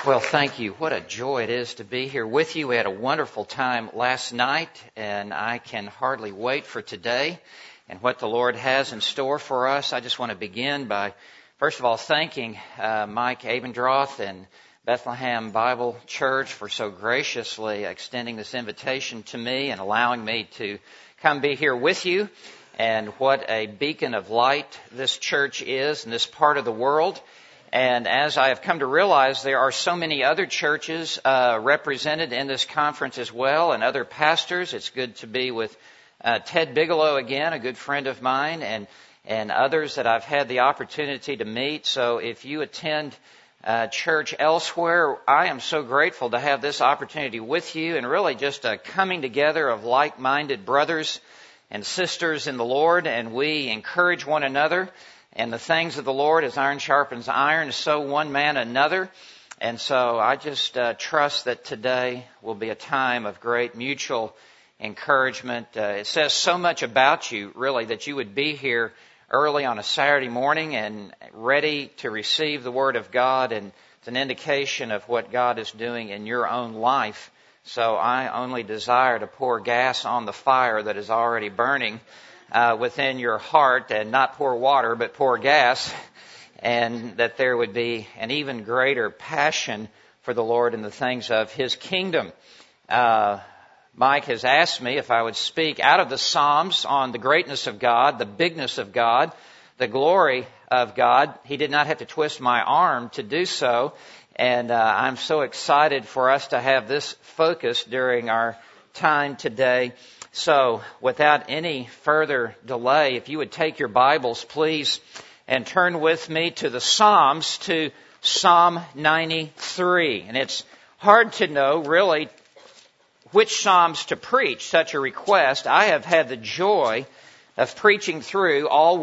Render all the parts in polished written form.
Well, thank you. What a joy it is to be here with you. We had a wonderful time last night, and I can hardly wait for today and what the Lord has in store for us. I just want to begin by, first of all, thanking Mike Abendroth and Bethlehem Bible Church for so graciously extending this invitation to me and allowing me to come be here with you. And what a beacon of light this church is in this part of the world. And as I have come to realize, there are so many other churches represented in this conference as well, and other pastors. It's good to be with Ted Bigelow again, a good friend of mine, and others that I've had the opportunity to meet. So if you attend church elsewhere, I am so grateful to have this opportunity with you, and really just a coming together of like-minded brothers and sisters in the Lord, and we encourage one another. And the things of the Lord, as iron sharpens iron, so one man another. And so I just trust that today will be a time of great mutual encouragement. It says so much about you, really, that you would be here early on a Saturday morning and ready to receive the Word of God. And it's an indication of what God is doing in your own life. So I only desire to pour gas on the fire that is already burning within your heart, and not pour water, but pour gas, and that there would be an even greater passion for the Lord and the things of His kingdom. Mike has asked me if I would speak out of the Psalms on the greatness of God, the bigness of God, the glory of God. He did not have to twist my arm to do so, and I'm so excited for us to have this focus during our time today. So, without any further delay, if you would take your Bibles, please, and turn with me to the Psalms, to Psalm 93. And it's hard to know, really, which Psalms to preach, such a request. I have had the joy of preaching through all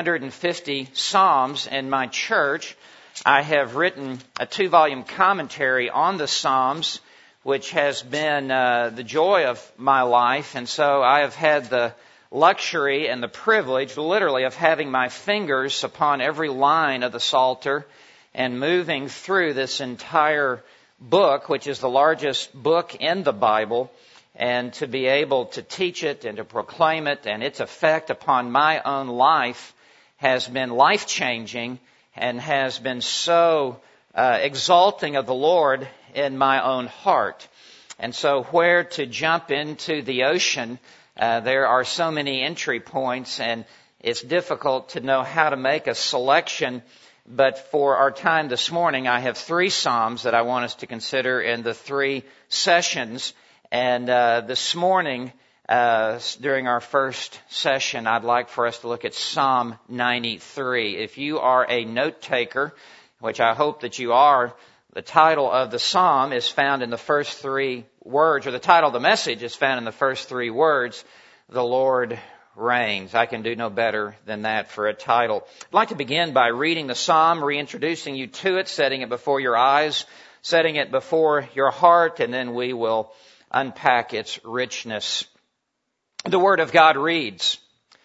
150 Psalms in my church. I have written a 2-volume commentary on the Psalms, which has been the joy of my life. And so I have had the luxury and the privilege, literally, of having my fingers upon every line of the Psalter and moving through this entire book, which is the largest book in the Bible, and to be able to teach it and to proclaim it, and its effect upon my own life has been life-changing and has been so exalting of the Lord in my own heart. And so where to jump into the ocean, there are so many entry points, and it's difficult to know how to make a selection. But for our time this morning, I have 3 Psalms that I want us to consider in the 3 sessions. And this morning, during our first session, I'd like for us to look at Psalm 93. If you are a note taker, which I hope that you are, the title of the psalm is found in the first 3 words, or the title of the message is found in the first 3 words, "The Lord reigns." I can do no better than that for a title. I'd like to begin by reading the psalm, reintroducing you to it, setting it before your eyes, setting it before your heart, and then we will unpack its richness. The Word of God reads,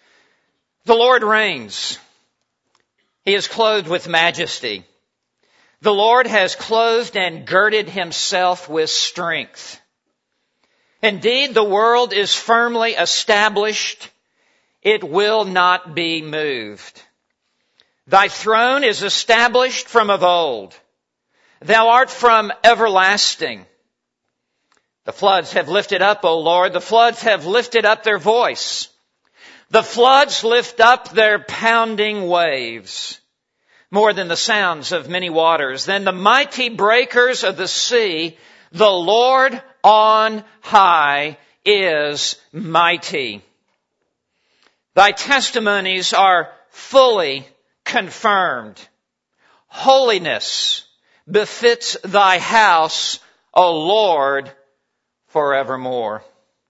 "The Lord reigns. He is clothed with majesty. The Lord has clothed and girded Himself with strength. Indeed, the world is firmly established. It will not be moved. Thy throne is established from of old. Thou art from everlasting. The floods have lifted up, O Lord. The floods have lifted up their voice. The floods lift up their pounding waves, more than the sounds of many waters, than the mighty breakers of the sea. The Lord on high is mighty. Thy testimonies are fully confirmed. Holiness befits thy house, O Lord, forevermore."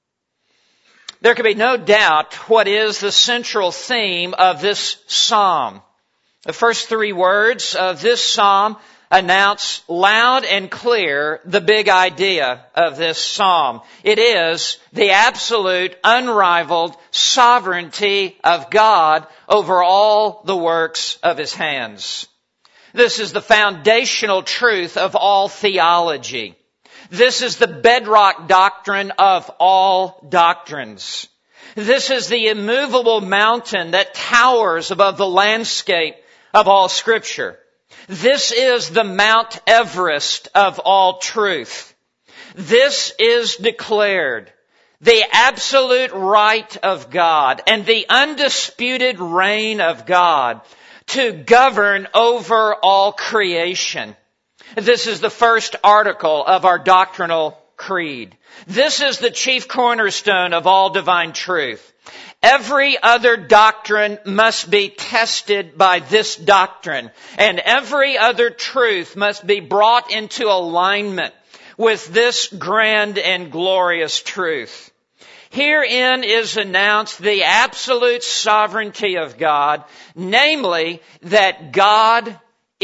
There can be no doubt what is the central theme of this psalm. The first 3 words of this psalm announce loud and clear the big idea of this psalm. It is the absolute, unrivaled sovereignty of God over all the works of His hands. This is the foundational truth of all theology. This is the bedrock doctrine of all doctrines. This is the immovable mountain that towers above the landscape of all Scripture. This is the Mount Everest of all truth. This is declared the absolute right of God and the undisputed reign of God to govern over all creation. This is the first article of our doctrinal creed. This is the chief cornerstone of all divine truth. Every other doctrine must be tested by this doctrine, and every other truth must be brought into alignment with this grand and glorious truth. Herein is announced the absolute sovereignty of God, namely that God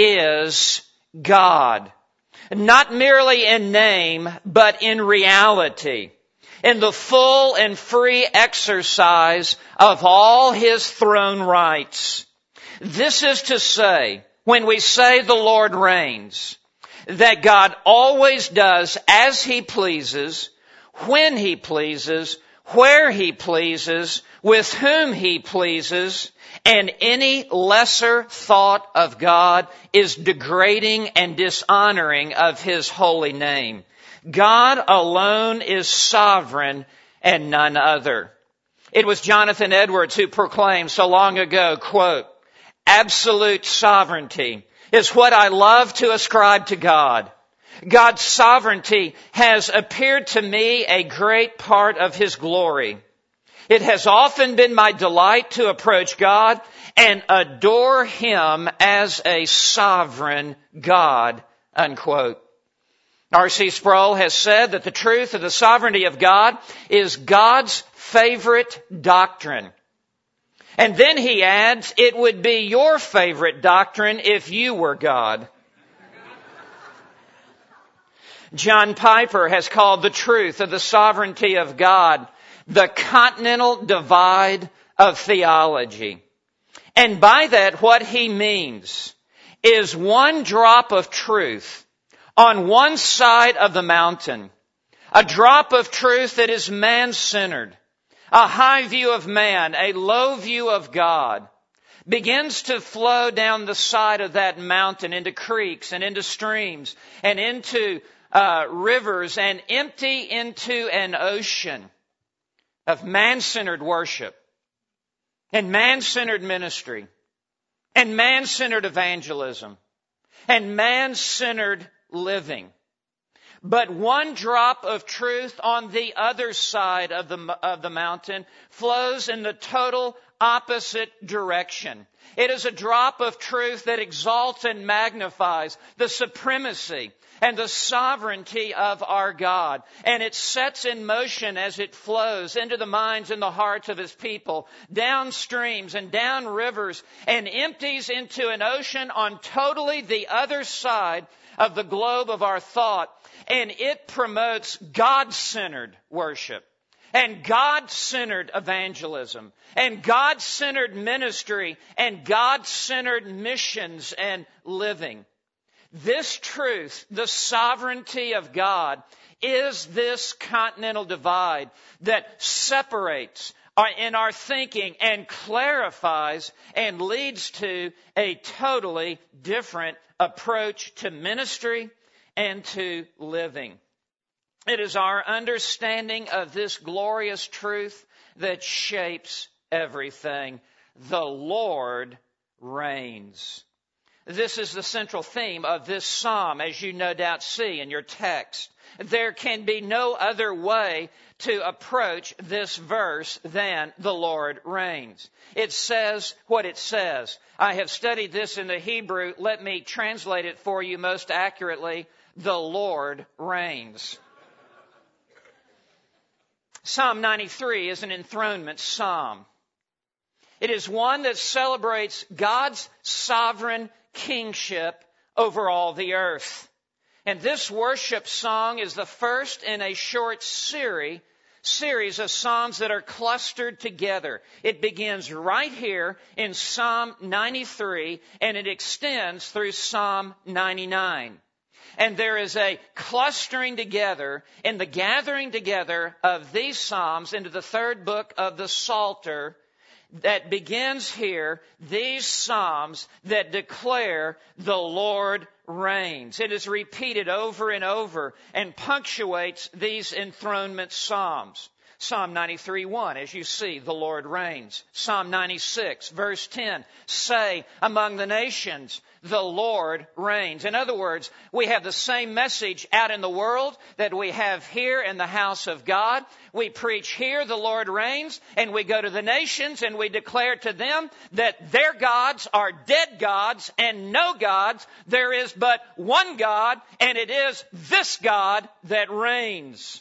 is God. Not merely in name, but in reality, in the full and free exercise of all His throne rights. This is to say, when we say the Lord reigns, that God always does as He pleases, when He pleases, where He pleases, with whom He pleases, and any lesser thought of God is degrading and dishonoring of His holy name. God alone is sovereign and none other. It was Jonathan Edwards who proclaimed so long ago, quote, "Absolute sovereignty is what I love to ascribe to God. God's sovereignty has appeared to me a great part of His glory. It has often been my delight to approach God and adore Him as a sovereign God," unquote. R.C. Sproul has said that the truth of the sovereignty of God is God's favorite doctrine. And then he adds, it would be your favorite doctrine if you were God. John Piper has called the truth of the sovereignty of God the continental divide of theology. And by that, what he means is one drop of truth on one side of the mountain, a drop of truth that is man-centered, a high view of man, a low view of God, begins to flow down the side of that mountain into creeks and into streams and into rivers and empty into an ocean of man-centered worship and man-centered ministry and man-centered evangelism and man-centered living. But one drop of truth on the other side of the mountain flows in the total opposite direction. It is a drop of truth that exalts and magnifies the supremacy and the sovereignty of our God. And it sets in motion as it flows into the minds and the hearts of His people, down streams and down rivers, and empties into an ocean on totally the other side of the globe of our thought. And it promotes God-centered worship and God-centered evangelism and God-centered ministry and God-centered missions and living. This truth, the sovereignty of God, is this continental divide that separates in our thinking and clarifies and leads to a totally different approach to ministry and to living. It is our understanding of this glorious truth that shapes everything. The Lord reigns. This is the central theme of this psalm, as you no doubt see in your text. There can be no other way to approach this verse than the Lord reigns. It says what it says. I have studied this in the Hebrew. Let me translate it for you most accurately. The Lord reigns. Psalm 93 is an enthronement psalm. It is one that celebrates God's sovereign kingship over all the earth. And this worship song is the first in a short series series of Psalms that are clustered together. It begins right here in Psalm 93, and it extends through Psalm 99. And there is a clustering together and the gathering together of these Psalms into the third book of the Psalter that begins here, these Psalms that declare the Lord reigns. It is repeated over and over and punctuates these enthronement Psalms. Psalm 93:1, as you see, the Lord reigns. Psalm 96, verse 10, say among the nations, the Lord reigns. In other words, we have the same message out in the world that we have here in the house of God. We preach here, the Lord reigns, and we go to the nations and we declare to them that their gods are dead gods and no gods. There is but one God, and it is this God that reigns.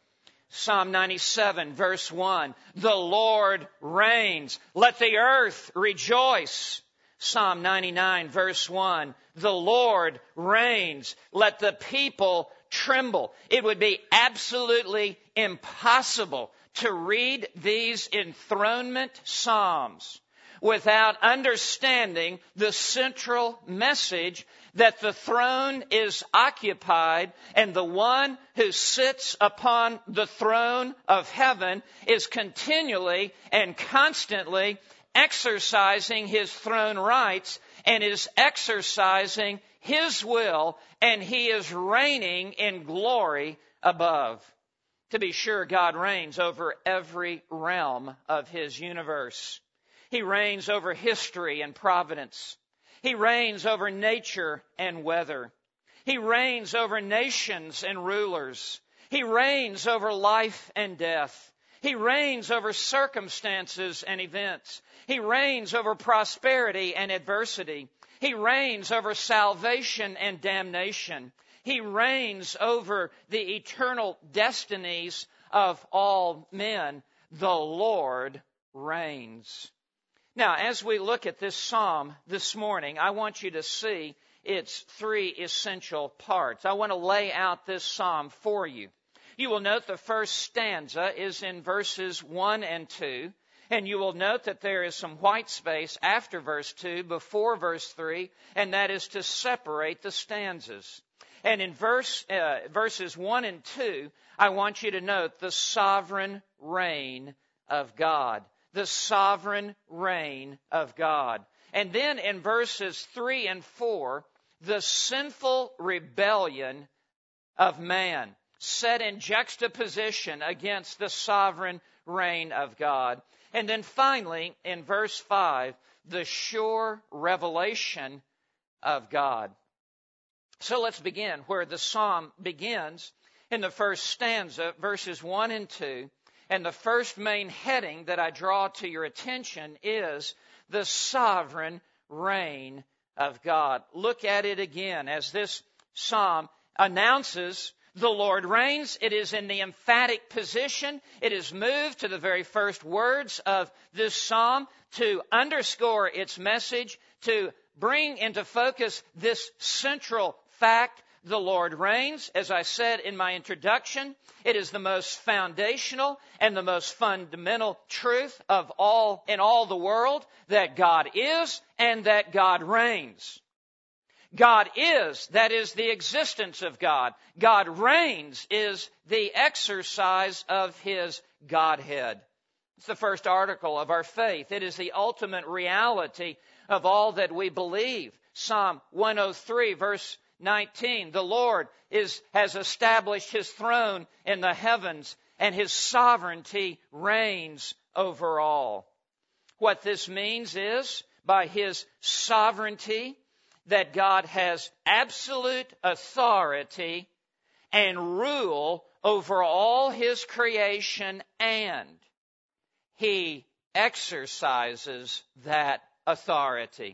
Psalm 97, verse 1, the Lord reigns. Let the earth rejoice. Psalm 99, verse 1, the Lord reigns. Let the people tremble. It would be absolutely impossible to read these enthronement Psalms without understanding the central message that the throne is occupied and the one who sits upon the throne of heaven is continually and constantly exercising his throne rights and is exercising his will, and he is reigning in glory above. To be sure, God reigns over every realm of his universe. He reigns over history and providence. He reigns over nature and weather. He reigns over nations and rulers. He reigns over life and death. He reigns over circumstances and events. He reigns over prosperity and adversity. He reigns over salvation and damnation. He reigns over the eternal destinies of all men. The Lord reigns. Now, as we look at this psalm this morning, I want you to see its three essential parts. I want to lay out this psalm for you. You will note the first stanza is in verses 1 and 2, and you will note that there is some white space after verse 2, before verse 3, and that is to separate the stanzas. And in verses 1 and 2, I want you to note the sovereign reign of God. The sovereign reign of God. And then in verses 3 and 4, the sinful rebellion of man, set in juxtaposition against the sovereign reign of God. And then finally, in verse 5, the sure revelation of God. So let's begin where the psalm begins in the first stanza, verses 1 and 2. And the first main heading that I draw to your attention is the sovereign reign of God. Look at it again as this psalm announces the Lord reigns. It is in the emphatic position. It is moved to the very first words of this psalm to underscore its message, to bring into focus this central fact. The Lord reigns. As I said in my introduction, it is the most foundational and the most fundamental truth of all in all the world, that God is and that God reigns. God is, that is the existence of God. God reigns is the exercise of his Godhead. It's the first article of our faith. It is the ultimate reality of all that we believe. Psalm 103, verse 19, the Lord has established his throne in the heavens, and his sovereignty reigns over all. What this means is, by his sovereignty, that God has absolute authority and rule over all his creation, and he exercises that authority.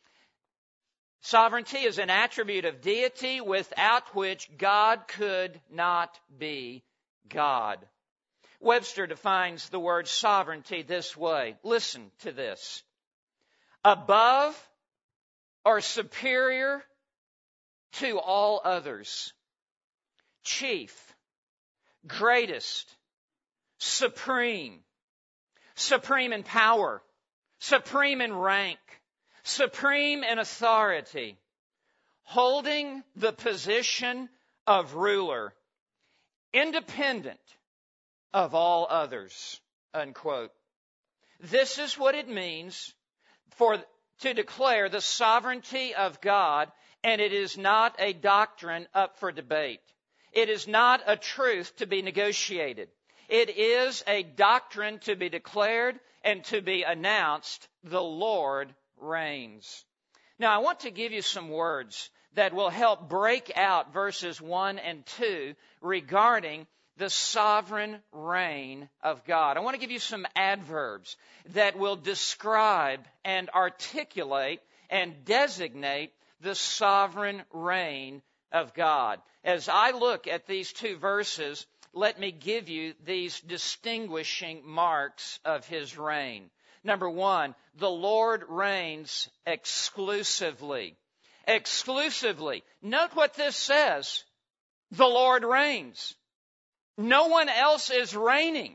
Sovereignty is an attribute of deity without which God could not be God. Webster defines the word sovereignty this way. Listen to this. Above or superior to all others. Chief, greatest, supreme. Supreme in power, supreme in rank, supreme in authority, holding the position of ruler, independent of all others, unquote. This is what it means to declare the sovereignty of God, and it is not a doctrine up for debate. It is not a truth to be negotiated. It is a doctrine to be declared and to be announced. The Lord reigns. Now, I want to give you some words that will help break out verses 1 and 2 regarding the sovereign reign of God. I want to give you some adverbs that will describe and articulate and designate the sovereign reign of God. As I look at these two verses, let me give you these distinguishing marks of His reign. Number one, the Lord reigns exclusively. Exclusively. Note what this says. The Lord reigns. No one else is reigning.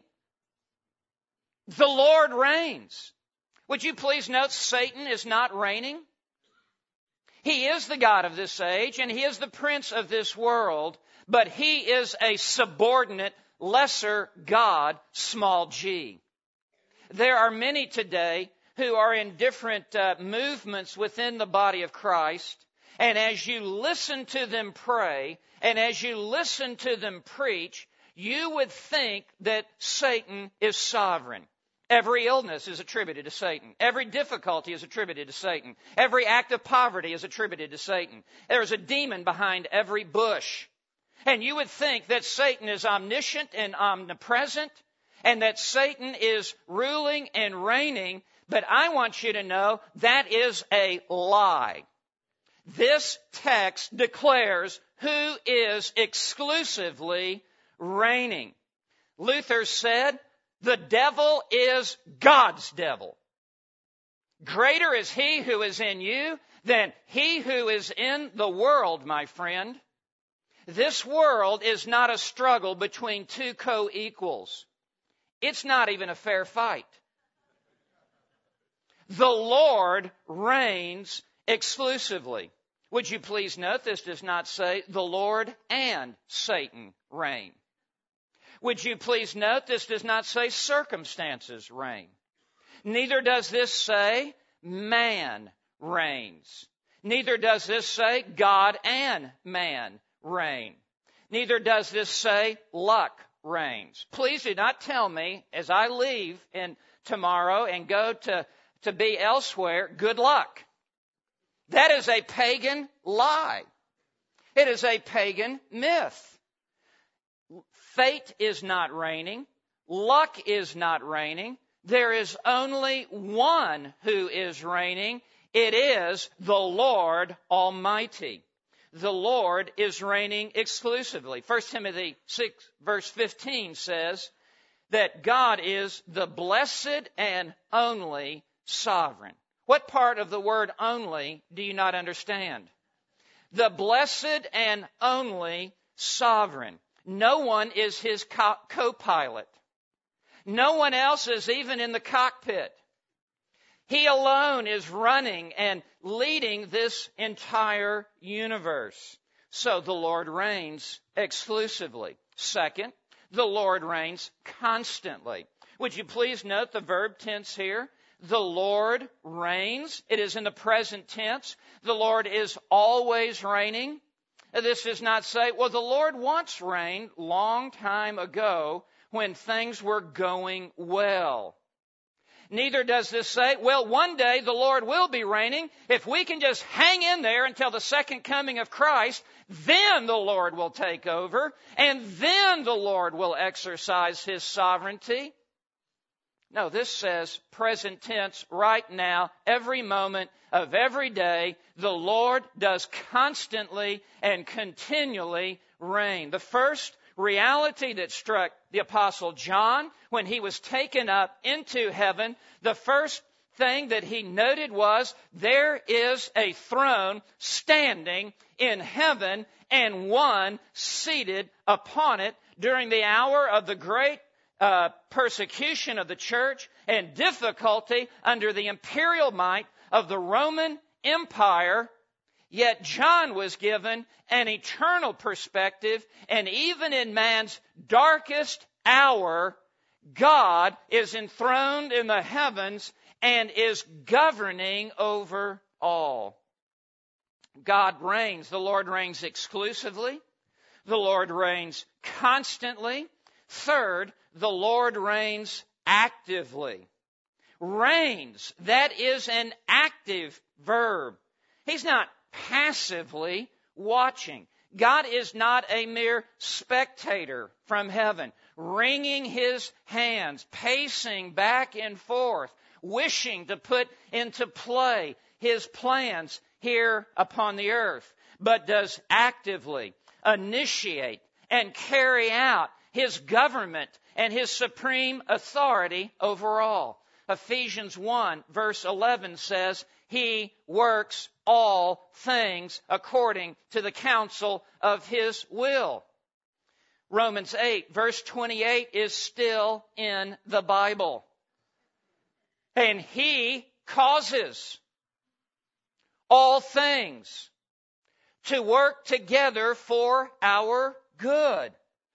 The Lord reigns. Would you please note Satan is not reigning? He is the god of this age, and he is the prince of this world, but he is a subordinate, lesser god, small g. There are many today who are in different movements within the body of Christ, and as you listen to them pray, and as you listen to them preach, you would think that Satan is sovereign. Every illness is attributed to Satan. Every difficulty is attributed to Satan. Every act of poverty is attributed to Satan. There's a demon behind every bush. And you would think that Satan is omniscient and omnipresent, and that Satan is ruling and reigning, but I want you to know that is a lie. This text declares who is exclusively reigning. Luther said, the devil is God's devil. Greater is he who is in you than he who is in the world, my friend. This world is not a struggle between two co-equals. It's not even a fair fight. The Lord reigns exclusively. Would you please note this does not say the Lord and Satan reign. Would you please note this does not say circumstances reign. Neither does this say man reigns. Neither does this say God and man reign. Neither does this say luck reigns. Please do not tell me as I leave tomorrow and go to be elsewhere, good luck. That is a pagan lie. It is a pagan myth. Fate is not reigning. Luck is not reigning. There is only one who is reigning. It is the Lord Almighty. The Lord is reigning exclusively. 1 Timothy 6 verse 15 says that God is the blessed and only sovereign. What part of the word only do you not understand? The blessed and only sovereign. No one is his co-pilot. No one else is even in the cockpit. He alone is running and leading this entire universe. So the Lord reigns exclusively. Second, the Lord reigns constantly. Would you please note the verb tense here? The Lord reigns. It is in the present tense. The Lord is always reigning. This does not say, well, the Lord once reigned long time ago when things were going well. Neither does this say, well, one day the Lord will be reigning. If we can just hang in there until the second coming of Christ, then the Lord will take over, and then the Lord will exercise His sovereignty. No, this says present tense, right now, every moment of every day, the Lord does constantly and continually reign. The first reality that struck the Apostle John when he was taken up into heaven, the first thing that he noted was there is a throne standing in heaven and one seated upon it. During the hour of the great persecution of the church and difficulty under the imperial might of the Roman Empire. Yet John was given an eternal perspective, and even in man's darkest hour, God is enthroned in the heavens and is governing over all. God reigns. The Lord reigns exclusively. The Lord reigns constantly. Third, the Lord reigns actively. Reigns, that is an active verb. He's not passively watching. God is not a mere spectator from heaven, wringing his hands, pacing back and forth, wishing to put into play his plans here upon the earth, but does actively initiate and carry out his government and his supreme authority over all. Ephesians 1 verse 11 says, He works all things according to the counsel of His will. Romans 8 verse 28 is still in the Bible. And He causes all things to work together for our good.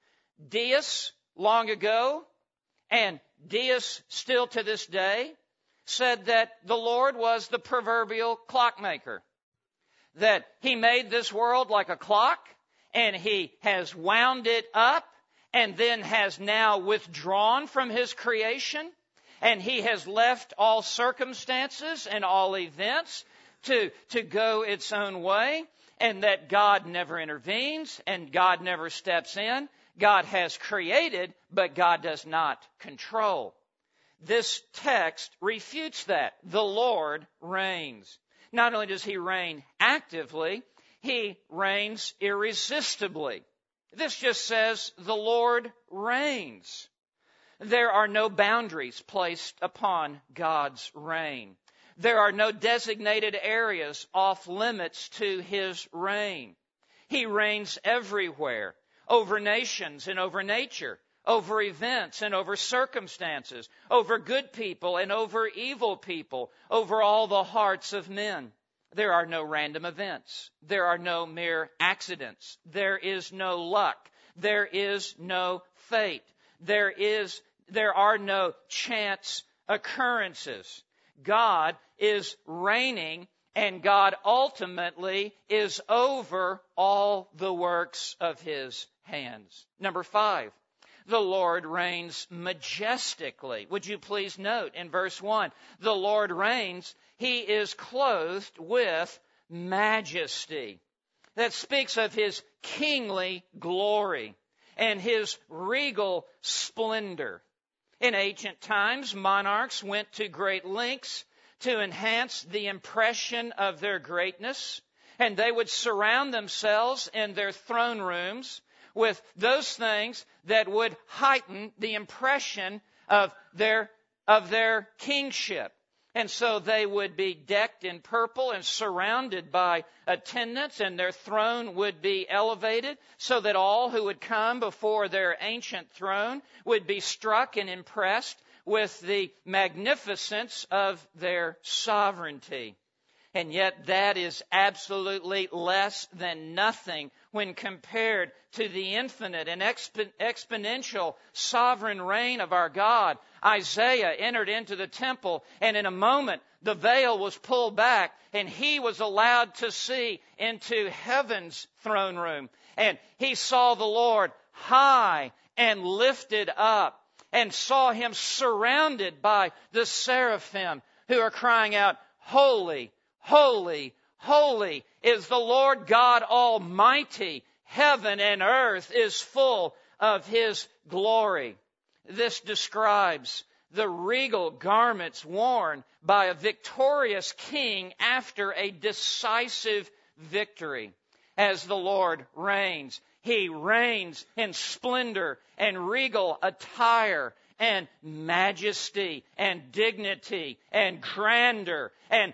Deus, long ago, and Deus still to this day, said that the Lord was the proverbial clockmaker, that He made this world like a clock, and He has wound it up, and then has now withdrawn from His creation, and He has left all circumstances and all events to go its own way, and that God never intervenes, and God never steps in. God has created, but God does not control. This text refutes that. The Lord reigns. Not only does He reign actively, He reigns irresistibly. This just says the Lord reigns. There are no boundaries placed upon God's reign. There are no designated areas off limits to His reign. He reigns everywhere, over nations and over nature, over events and over circumstances, over good people and over evil people, over all the hearts of men. There are no random events. There are no mere accidents. There is no luck. There is no fate. There are no chance occurrences. God is reigning, and God ultimately is over all the works of His hands. Number 5, the Lord reigns majestically. Would you please note in verse 1, the Lord reigns, He is clothed with majesty. That speaks of His kingly glory and His regal splendor. In ancient times, monarchs went to great lengths to enhance the impression of their greatness, and they would surround themselves in their throne rooms with those things that would heighten the impression of their kingship. And so they would be decked in purple and surrounded by attendants, and their throne would be elevated so that all who would come before their ancient throne would be struck and impressed with the magnificence of their sovereignty. And yet that is absolutely less than nothing when compared to the infinite and exponential sovereign reign of our God. Isaiah entered into the temple, and in a moment the veil was pulled back, and he was allowed to see into heaven's throne room. And he saw the Lord high and lifted up, and saw Him surrounded by the seraphim who are crying out, Holy, holy, holy is the Lord God Almighty. Heaven and earth is full of His glory. This describes the regal garments worn by a victorious king after a decisive victory. As the Lord reigns, He reigns in splendor and regal attire and majesty and dignity and grandeur and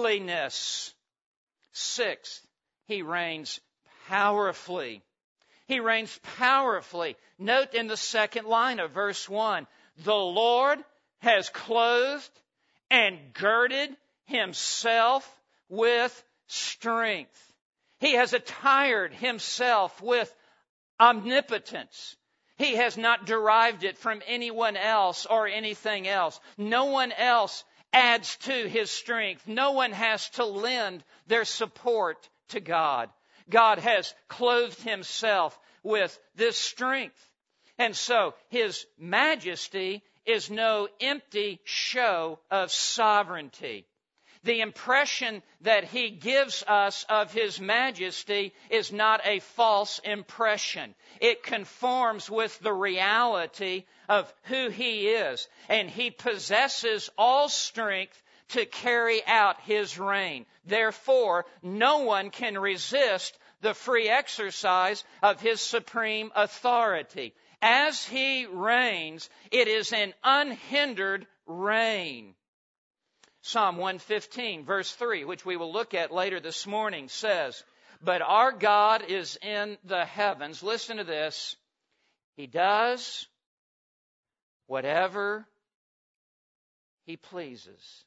stateliness. 6th, He reigns powerfully. He reigns powerfully. Note in the second line of verse 1, the Lord has clothed and girded himself with strength. He has attired himself with omnipotence. He has not derived it from anyone else or anything else. No one else adds to his strength. No one has to lend their support to God. God has clothed himself with this strength. And so his majesty is no empty show of sovereignty. The impression that he gives us of his majesty is not a false impression. It conforms with the reality of who he is. And he possesses all strength to carry out his reign. Therefore, no one can resist the free exercise of his supreme authority. As he reigns, it is an unhindered reign. Psalm 115, verse 3, which we will look at later this morning, says, but our God is in the heavens. Listen to this. He does whatever he pleases.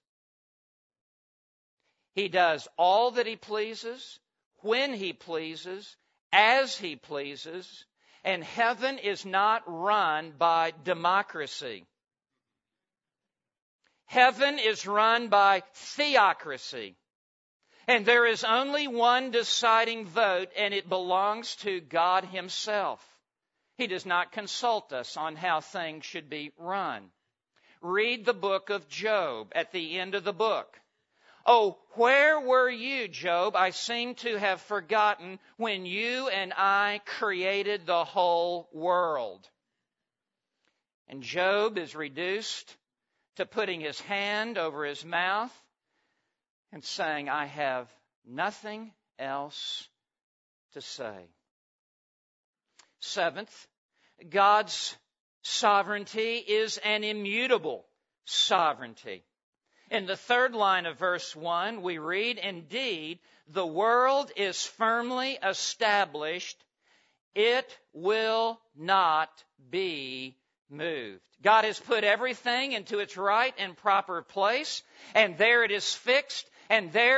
He does all that he pleases, when he pleases, as he pleases, and heaven is not run by democracy. Heaven is run by theocracy. And there is only one deciding vote, and it belongs to God himself. He does not consult us on how things should be run. Read the book of Job at the end of the book. Oh, where were you, Job? I seem to have forgotten when you and I created the whole world. And Job is reduced to putting his hand over his mouth and saying, I have nothing else to say. Seventh, God's sovereignty is an immutable sovereignty. In the third line of verse 1, we read, indeed, the world is firmly established. It will not be moved. God has put everything into its right and proper place, and there it is fixed, and there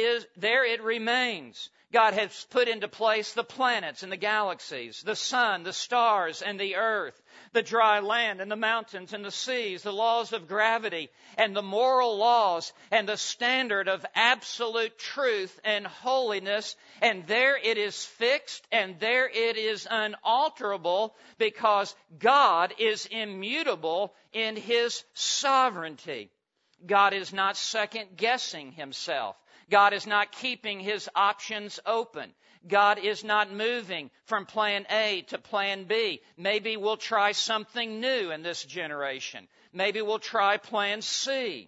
it remains. God has put into place the planets and the galaxies, the sun, the stars, and the earth, the dry land and the mountains and the seas, the laws of gravity and the moral laws and the standard of absolute truth and holiness. And there it is fixed and there it is unalterable because God is immutable in his sovereignty. God is not second-guessing himself. God is not keeping his options open. God is not moving from plan A to plan B. Maybe we'll try something new in this generation. Maybe we'll try plan C.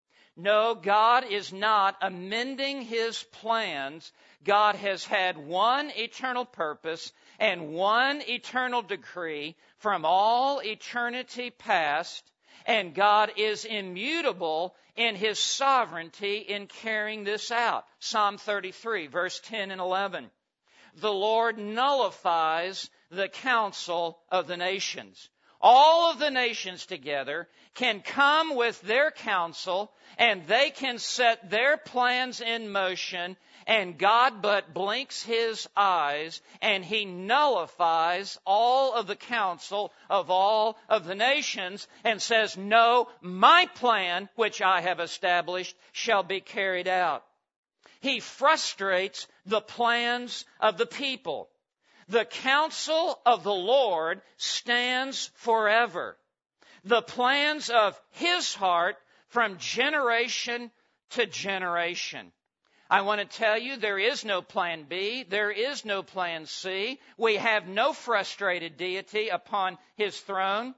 No, God is not amending his plans. God has had one eternal purpose and one eternal decree from all eternity past, and God is immutable in his sovereignty in carrying this out. Psalm 33, verse 10 and 11. The Lord nullifies the counsel of the nations. All of the nations together can come with their counsel, and they can set their plans in motion, and God but blinks his eyes, and he nullifies all of the counsel of all of the nations, and says, no, my plan, which I have established, shall be carried out. He frustrates the plans of the people. The counsel of the Lord stands forever. The plans of his heart from generation to generation. I want to tell you there is no plan B. There is no plan C. We have no frustrated deity upon his throne.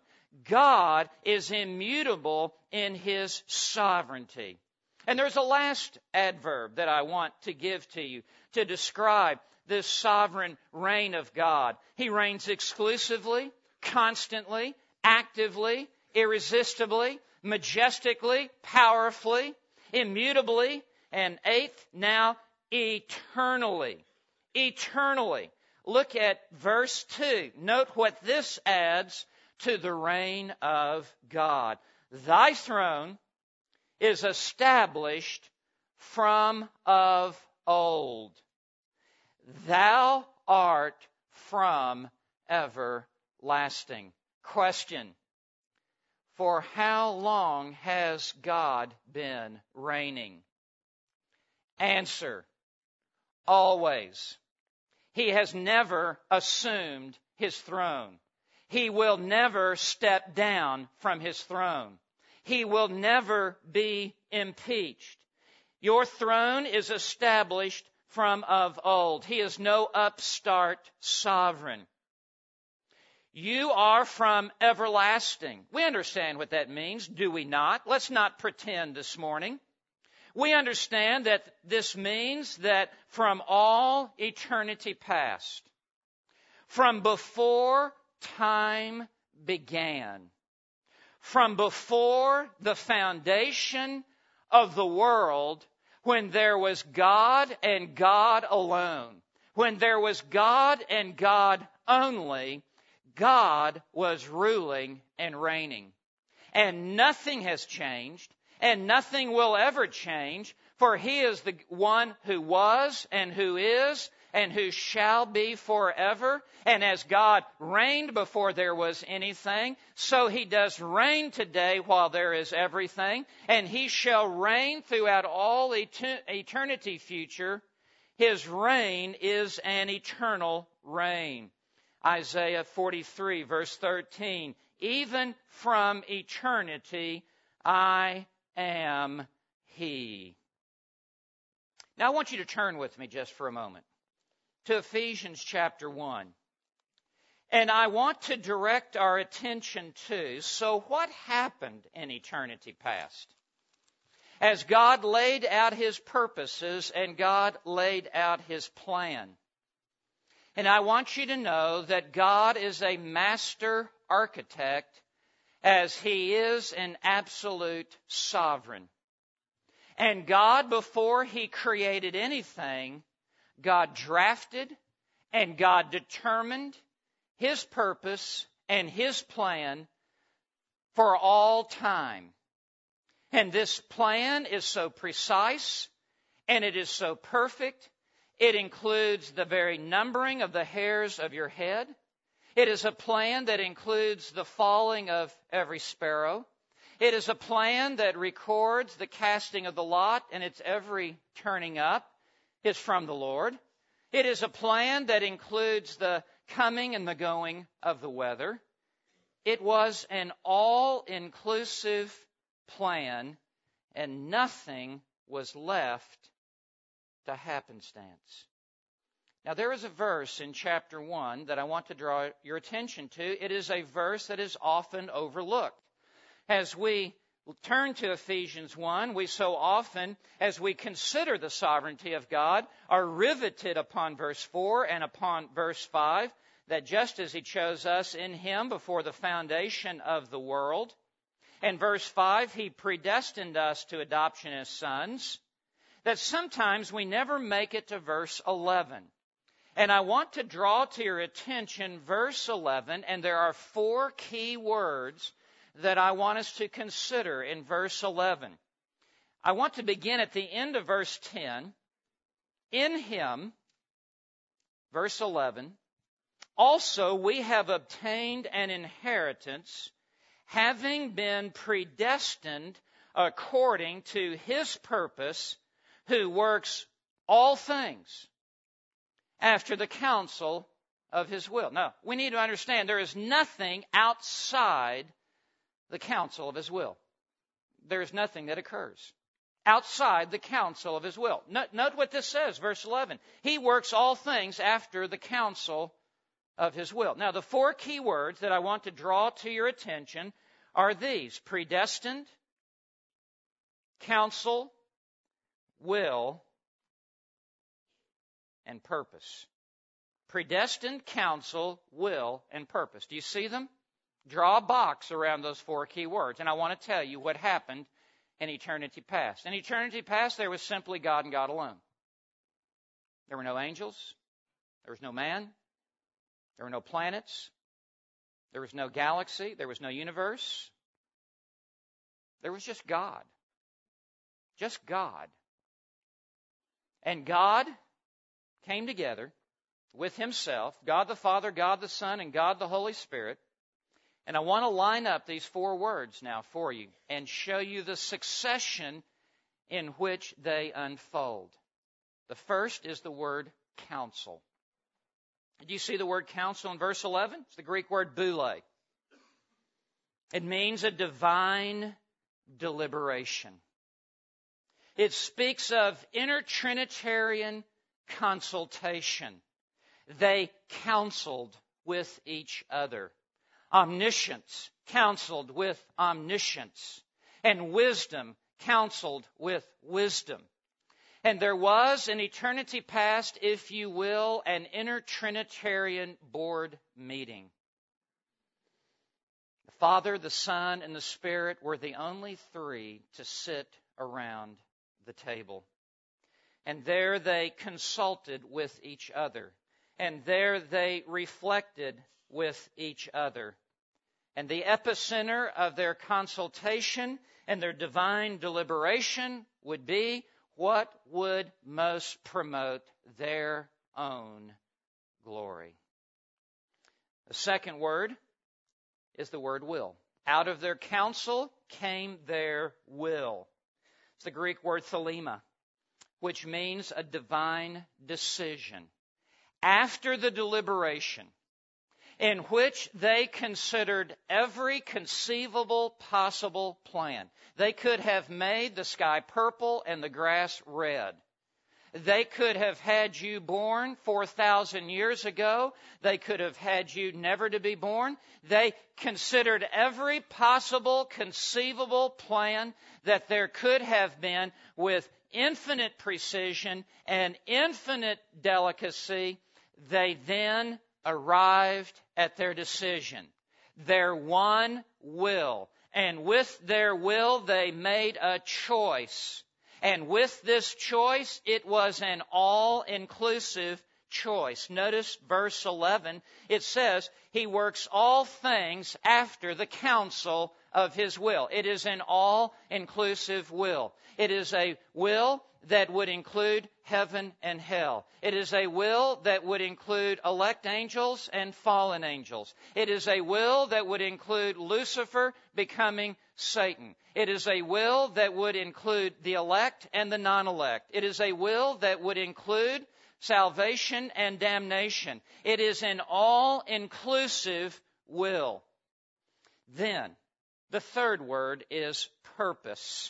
God is immutable in his sovereignty. And there's a last adverb that I want to give to you to describe this sovereign reign of God. He reigns exclusively, constantly, actively, irresistibly, majestically, powerfully, immutably, and eighth, now eternally. Eternally. look at verse 2. Note what this adds to the reign of God. Thy throne is established from of old. Thou art from everlasting. Question: for how long has God been reigning? Answer: always. He has never assumed his throne. He will never step down from his throne. He will never be impeached. Your throne is established from of old. He is no upstart sovereign. You are from everlasting. We understand what that means, do we not? Let's not pretend this morning. We understand that this means that from all eternity past, from before time began, from before the foundation of the world, when there was God and God alone, when there was God and God only, God was ruling and reigning. And nothing has changed, and nothing will ever change, for He is the one who was and who is and who shall be forever. And as God reigned before there was anything, so He does reign today while there is everything, and He shall reign throughout all eternity future. His reign is an eternal reign. Isaiah 43, verse 13, even from eternity I am He. Now I want you to turn with me just for a moment to Ephesians chapter 1. And I want to direct our attention to, so what happened in eternity past? As God laid out His purposes and God laid out His plan. And I want you to know that God is a master architect as He is an absolute sovereign. And God, before He created anything, God drafted and God determined His purpose and His plan for all time. And this plan is so precise and it is so perfect. It includes the very numbering of the hairs of your head. It is a plan that includes the falling of every sparrow. It is a plan that records the casting of the lot, and its every turning up is from the Lord. It is a plan that includes the coming and the going of the weather. It was an all-inclusive plan, and nothing was left to happenstance. Now, there is a verse in chapter 1 that I want to draw your attention to. It is a verse that is often overlooked. As we turn to Ephesians 1, we so often, as we consider the sovereignty of God, are riveted upon verse 4 and upon verse 5, that just as He chose us in Him before the foundation of the world, and verse 5, He predestined us to adoption as sons, that sometimes we never make it to verse 11. And I want to draw to your attention verse 11, and there are 4 key words that I want us to consider in verse 11. I want to begin at the end of verse 10. In Him, verse 11, also we have obtained an inheritance, having been predestined according to His purpose, who works all things after the counsel of His will. Now, we need to understand there is nothing outside the counsel of His will. There is nothing that occurs outside the counsel of His will. Note what this says, verse 11. He works all things after the counsel of His will. Now, the 4 key words that I want to draw to your attention are these: predestined, counsel, will, and purpose. Predestined, counsel, will, and purpose. Do you see them? Draw a box around those 4 key words, and I want to tell you what happened in eternity past. In eternity past, there was simply God and God alone. There were no angels. There was no man. There were no planets. There was no galaxy. There was no universe. There was just God. Just God. And God came together with Himself, God the Father, God the Son, and God the Holy Spirit. And I want to line up these four words now for you and show you the succession in which they unfold. The first is the word counsel. Did you see the word counsel in verse 11? It's the Greek word boule. It means a divine deliberation. It speaks of intertrinitarian consultation. They counseled with each other. Omniscience counseled with omniscience. And wisdom counseled with wisdom. And there was in eternity past, if you will, an intertrinitarian board meeting. The Father, the Son, and the Spirit were the only three to sit around the table. And there they consulted with each other. And there they reflected with each other. And the epicenter of their consultation and their divine deliberation would be what would most promote their own glory. The second word is the word will. Out of their counsel came their will. It's the Greek word thelema, which means a divine decision. After the deliberation, in which they considered every conceivable possible plan. They could have made the sky purple and the grass red. They could have had you born 4,000 years ago. They could have had you never to be born. They considered every possible conceivable plan that there could have been with infinite precision and infinite delicacy. They then arrived at their decision, their one will. And with their will, they made a choice. And with this choice, it was an all-inclusive choice. Notice verse 11, it says, He works all things after the counsel of His will. It is an all-inclusive will. It is a will that would include heaven and hell. It is a will that would include elect angels and fallen angels. It is a will that would include Lucifer becoming Satan. It is a will that would include the elect and the non-elect. It is a will that would include salvation and damnation. It is an all-inclusive will. Then, the third word is purpose.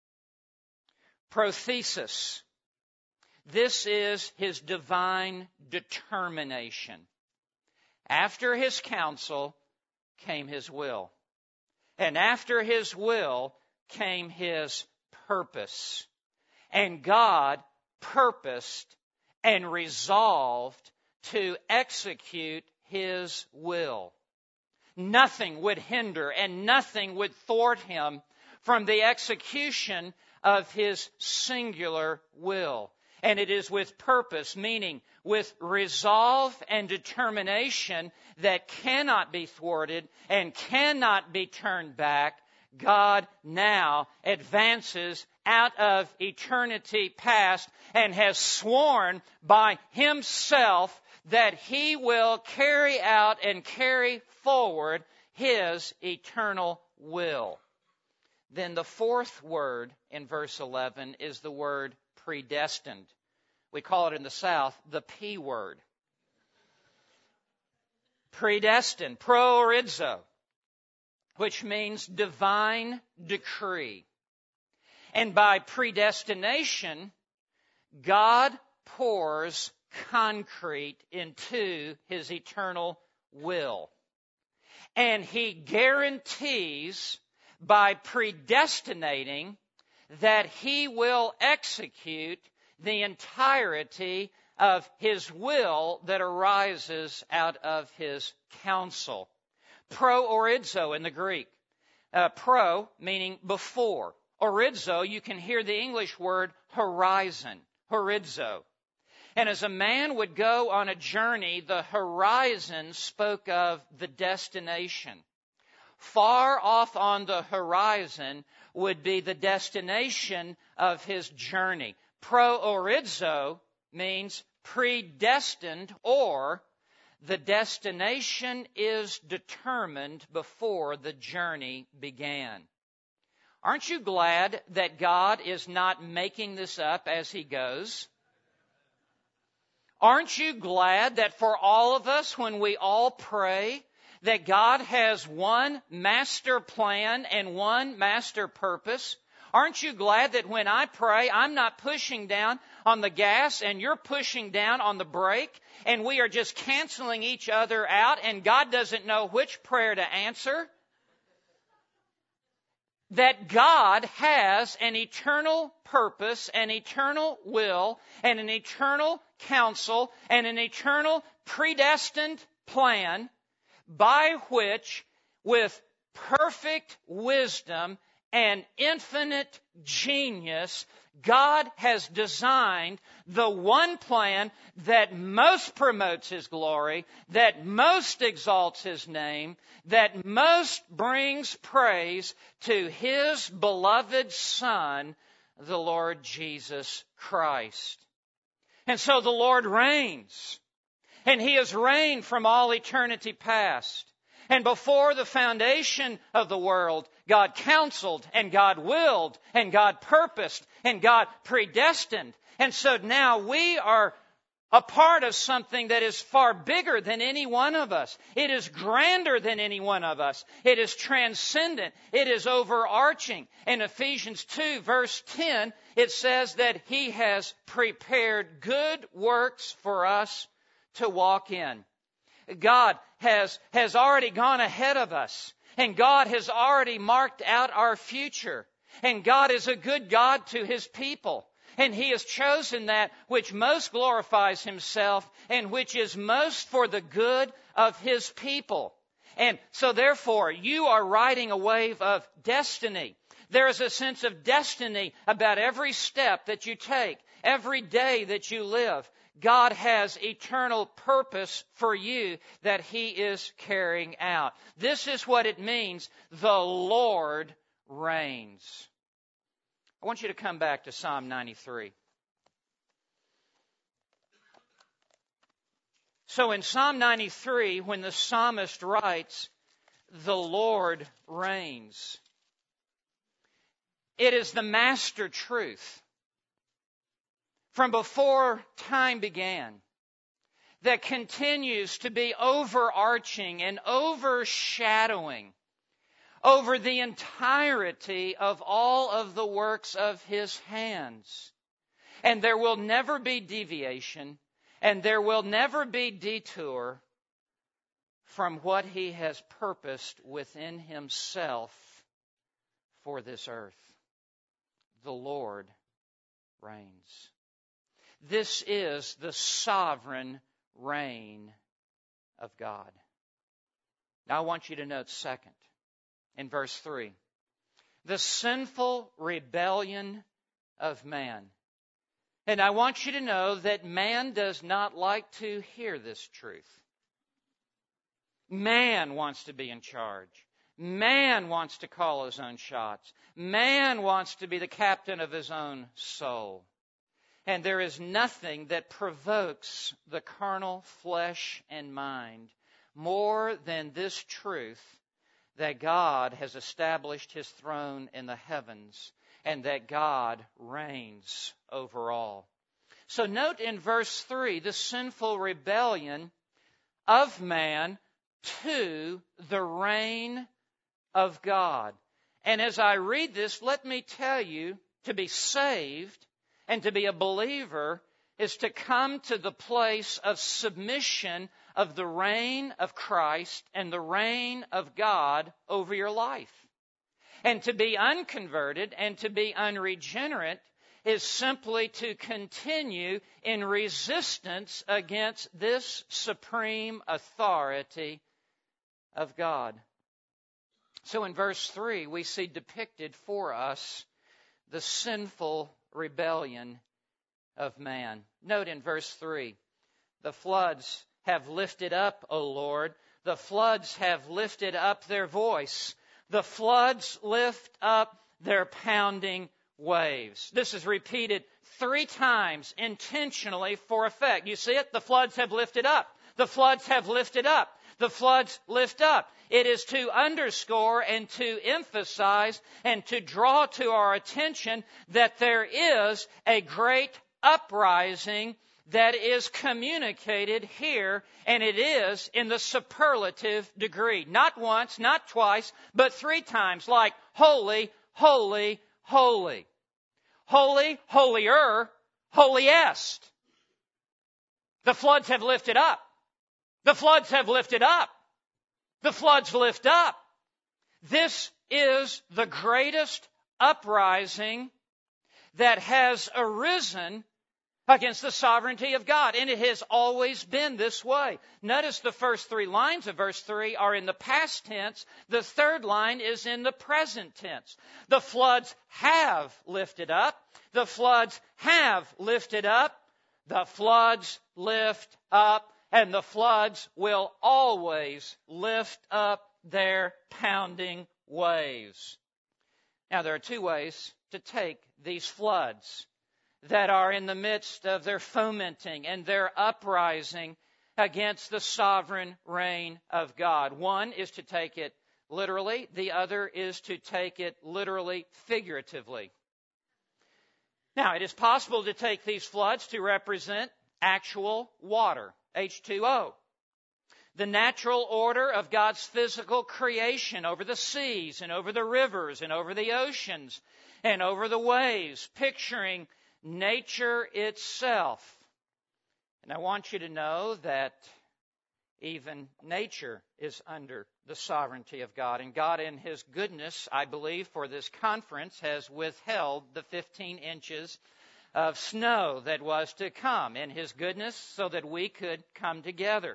Prothesis. This is His divine determination. After His counsel came His will. And after His will came His purpose. And God purposed and resolved to execute His will. Nothing would hinder and nothing would thwart Him from the execution of His singular will. And it is with purpose, meaning with resolve and determination that cannot be thwarted and cannot be turned back. God now advances out of eternity past and has sworn by Himself that He will carry out and carry forward His eternal will. Then the fourth word in verse 11 is the word predestined. We call it in the South the P word. Predestined, proorizo, which means divine decree. And by predestination, God pours concrete into His eternal will. And He guarantees by predestinating that He will execute the entirety of His will that arises out of His counsel. Proorizo in the Greek. Pro meaning before. Orizo, you can hear the English word horizon. Horizo. And as a man would go on a journey, the horizon spoke of the destination. Far off on the horizon would be the destination of his journey. Proorizo means predestined, or the destination is determined before the journey began. Aren't you glad that God is not making this up as He goes? Aren't you glad that for all of us, when we all pray, that God has one master plan and one master purpose? Aren't you glad that when I pray, I'm not pushing down on the gas and you're pushing down on the brake, and we are just canceling each other out, and God doesn't know which prayer to answer? That God has an eternal purpose, an eternal will, and an eternal counsel, and an eternal predestined plan by which, with perfect wisdom and infinite genius, God has designed the one plan that most promotes His glory, that most exalts His name, that most brings praise to His beloved Son, the Lord Jesus Christ. And so the Lord reigns, and He has reigned from all eternity past. And before the foundation of the world, God counseled, and God willed, and God purposed, and God predestined. And so now we are a part of something that is far bigger than any one of us. It is grander than any one of us. It is transcendent. It is overarching. In Ephesians 2, verse 10, it says that He has prepared good works for us to walk in. God has already gone ahead of us, and God has already marked out our future. And God is a good God to His people, and He has chosen that which most glorifies Himself and which is most for the good of His people. And so therefore, you are riding a wave of destiny. There is a sense of destiny about every step that you take, every day that you live. God has eternal purpose for you that He is carrying out. This is what it means, the Lord reigns. I want you to come back to Psalm 93. So in Psalm 93, when the psalmist writes, the Lord reigns, it is the master truth from before time began that continues to be overarching and overshadowing over the entirety of all of the works of His hands. And there will never be deviation, and there will never be detour from what He has purposed within Himself for this earth. The Lord reigns. This is the sovereign reign of God. Now I want you to note second, in verse 3, the sinful rebellion of man. And I want you to know that man does not like to hear this truth. Man wants to be in charge. Man wants to call his own shots. Man wants to be the captain of his own soul. And there is nothing that provokes the carnal flesh and mind more than this truth that God has established His throne in the heavens and that God reigns over all. So note in verse 3 the sinful rebellion of man to the reign of God. And as I read this, let me tell you, to be saved and to be a believer is to come to the place of submission of the reign of Christ and the reign of God over your life. And to be unconverted and to be unregenerate is simply to continue in resistance against this supreme authority of God. So in verse 3, we see depicted for us the sinful rebellion of man. Note in verse 3, the floods have lifted up, O Lord. The floods have lifted up their voice. The floods lift up their pounding waves. This is repeated 3 times intentionally for effect. You see it? The floods have lifted up. The floods have lifted up. The floods lift up. It is to underscore and to emphasize and to draw to our attention that there is a great uprising that is communicated here, and it is in the superlative degree. Not once, not twice, but 3 times, like holy, holy, holy. Holy, holier, holiest. The floods have lifted up. The floods have lifted up. The floods lift up. This is the greatest uprising that has arisen against the sovereignty of God. And it has always been this way. Notice the first 3 lines of verse 3 are in the past tense. The 3rd line is in the present tense. The floods have lifted up. The floods have lifted up. The floods lift up. And the floods will always lift up their pounding waves. Now, there are 2 ways to take these floods that are in the midst of their fomenting and their uprising against the sovereign reign of God. One is to take it literally. The other is to take it literally figuratively. Now, it is possible to take these floods to represent actual water, H2O. The natural order of God's physical creation over the seas and over the rivers and over the oceans and over the waves, picturing nature itself. And I want you to know that even nature is under the sovereignty of God. And God, in His goodness, I believe, for this conference, has withheld the 15 inches of snow that was to come in His goodness so that we could come together.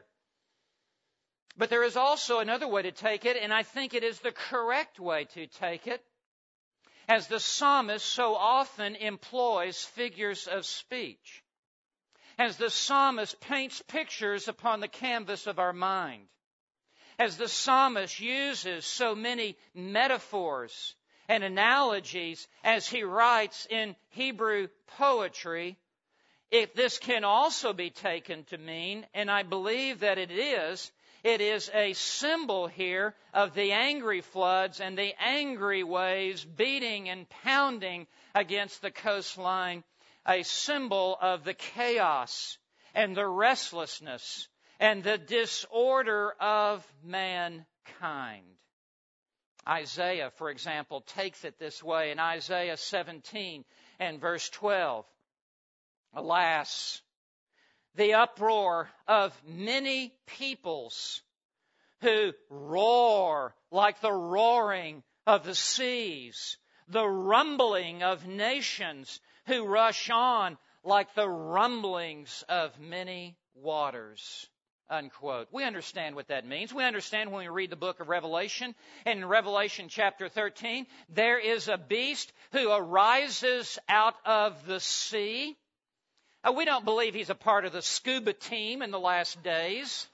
But there is also another way to take it, and I think it is the correct way to take it, as the psalmist so often employs figures of speech, as the psalmist paints pictures upon the canvas of our mind, as the psalmist uses so many metaphors and analogies as he writes in Hebrew poetry. If this can also be taken to mean, and I believe that it is a symbol here of the angry floods and the angry waves beating and pounding against the coastline, a symbol of the chaos and the restlessness and the disorder of mankind. Isaiah, for example, takes it this way in Isaiah 17 and verse 12. Alas, the uproar of many peoples who roar like the roaring of the seas, the rumbling of nations who rush on like the rumblings of many waters. Unquote. We understand what that means. We understand when we read the book of Revelation. And in Revelation chapter 13, there is a beast who arises out of the sea. We don't believe he's a part of the scuba team in the last days.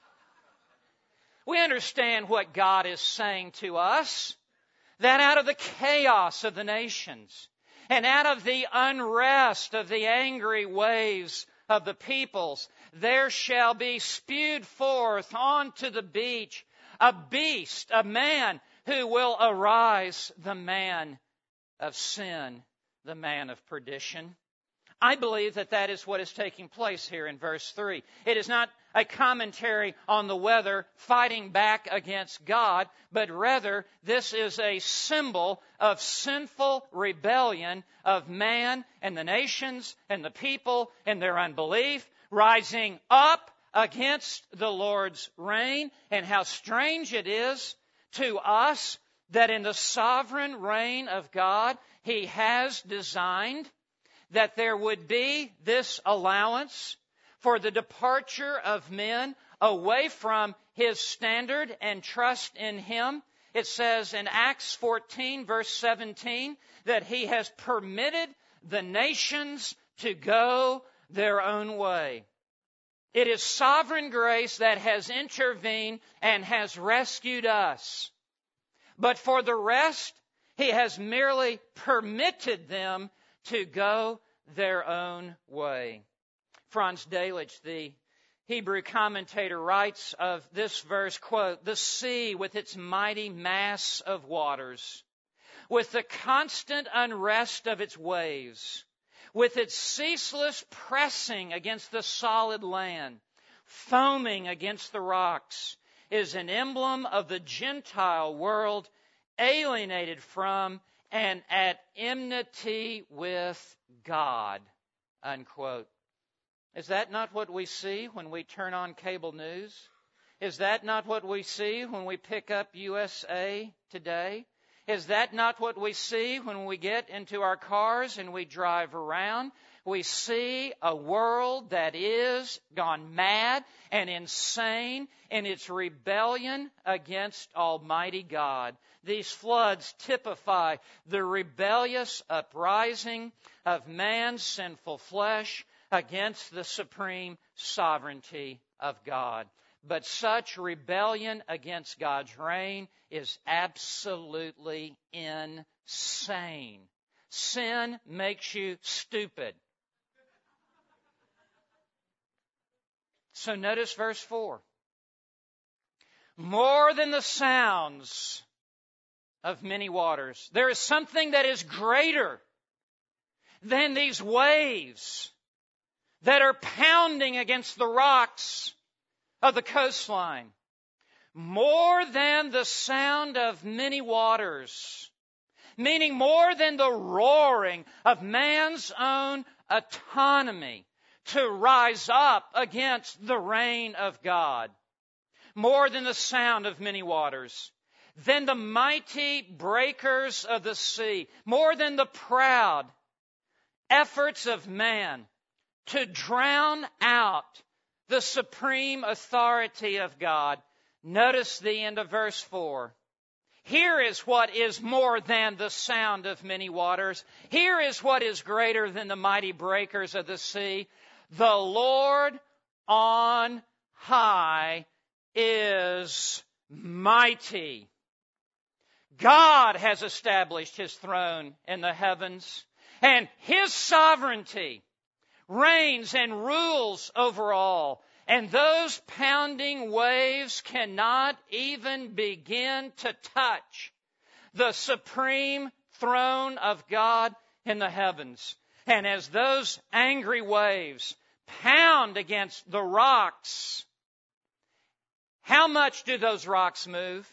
We understand what God is saying to us, that out of the chaos of the nations and out of the unrest of the angry waves of the peoples, there shall be spewed forth onto the beach a beast, a man who will arise, the man of sin, the man of perdition. I believe that that is what is taking place here in verse 3. It is not a commentary on the weather fighting back against God, but rather this is a symbol of sinful rebellion of man and the nations and the people and their unbelief rising up against the Lord's reign. And how strange it is to us that in the sovereign reign of God, He has designed that there would be this allowance for the departure of men away from His standard and trust in Him. It says in Acts 14, verse 17, that He has permitted the nations to go their own way. It is sovereign grace that has intervened and has rescued us. But for the rest, He has merely permitted them to go their own way. Franz Delitzsch, the Hebrew commentator, writes of this verse, quote, "The sea with its mighty mass of waters, with the constant unrest of its waves, with its ceaseless pressing against the solid land, foaming against the rocks, is an emblem of the Gentile world alienated from and at enmity with God," unquote. Is that not what we see when we turn on cable news? Is that not what we see when we pick up USA Today? Is that not what we see when we get into our cars and we drive around? We see a world that is gone mad and insane in its rebellion against Almighty God. These floods typify the rebellious uprising of man's sinful flesh against the supreme sovereignty of God. But such rebellion against God's reign is absolutely insane. Sin makes you stupid. So notice verse 4. More than the sounds of many waters. There is something that is greater than these waves that are pounding against the rocks of the coastline. More than the sound of many waters, meaning more than the roaring of man's own autonomy to rise up against the reign of God. More than the sound of many waters, than the mighty breakers of the sea, more than the proud efforts of man to drown out the supreme authority of God. Notice the end of verse 4. Here is what is more than the sound of many waters. Here is what is greater than the mighty breakers of the sea. The Lord on high is mighty. God has established His throne in the heavens, and His sovereignty reigns and rules over all. And those pounding waves cannot even begin to touch the supreme throne of God in the heavens. And as those angry waves pound against the rocks, how much do those rocks move?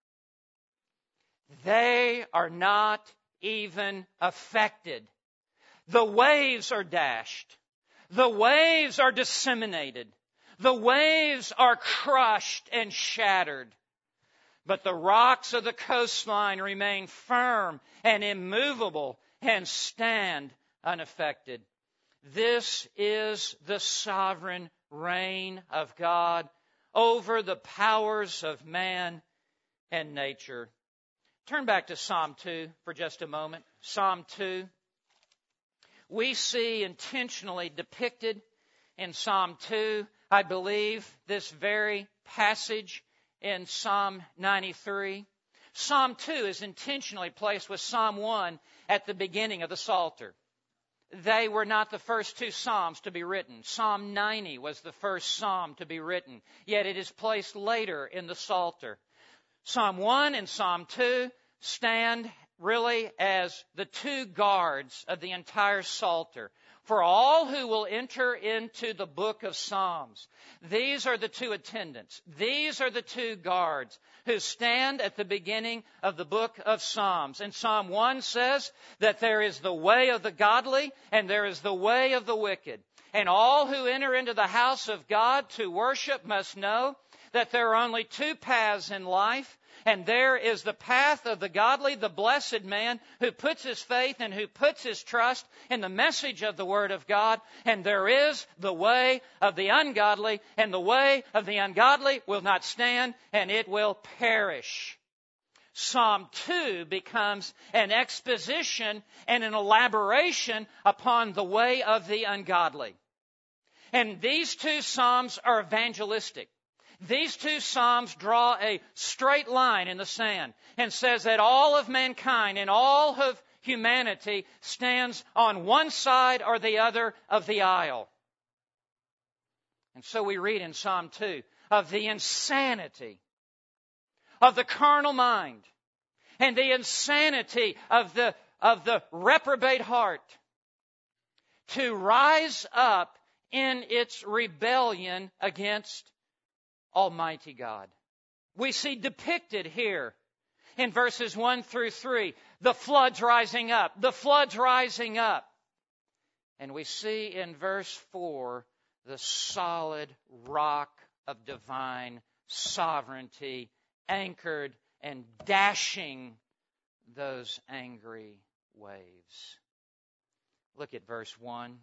They are not even affected. The waves are dashed. The waves are disseminated. The waves are crushed and shattered. But the rocks of the coastline remain firm and immovable and stand unaffected. This is the sovereign reign of God over the powers of man and nature. Turn back to Psalm 2 for just a moment. Psalm 2. We see intentionally depicted in Psalm 2, I believe, this very passage in Psalm 93. Psalm 2 is intentionally placed with Psalm 1 at the beginning of the Psalter. They were not the first two psalms to be written. Psalm 90 was the first psalm to be written, yet it is placed later in the Psalter. Psalm 1 and Psalm 2 stand really as the two guards of the entire Psalter. For all who will enter into the book of Psalms, these are the two attendants. These are the two guards who stand at the beginning of the book of Psalms. And Psalm 1 says that there is the way of the godly and there is the way of the wicked. And all who enter into the house of God to worship must know that there are only two paths in life. And there is the path of the godly, the blessed man who puts his faith and who puts his trust in the message of the Word of God. And there is the way of the ungodly, and the way of the ungodly will not stand, and it will perish. Psalm 2 becomes an exposition and an elaboration upon the way of the ungodly. And these two psalms are evangelistic. These two psalms draw a straight line in the sand and says that all of mankind and all of humanity stands on one side or the other of the aisle. And so we read in Psalm 2 of the insanity of the carnal mind and the insanity of the reprobate heart to rise up in its rebellion against Almighty God. We see depicted here in verses 1 through 3, the floods rising up, the floods rising up. And we see in verse 4, the solid rock of divine sovereignty anchored and dashing those angry waves. Look at verse 1.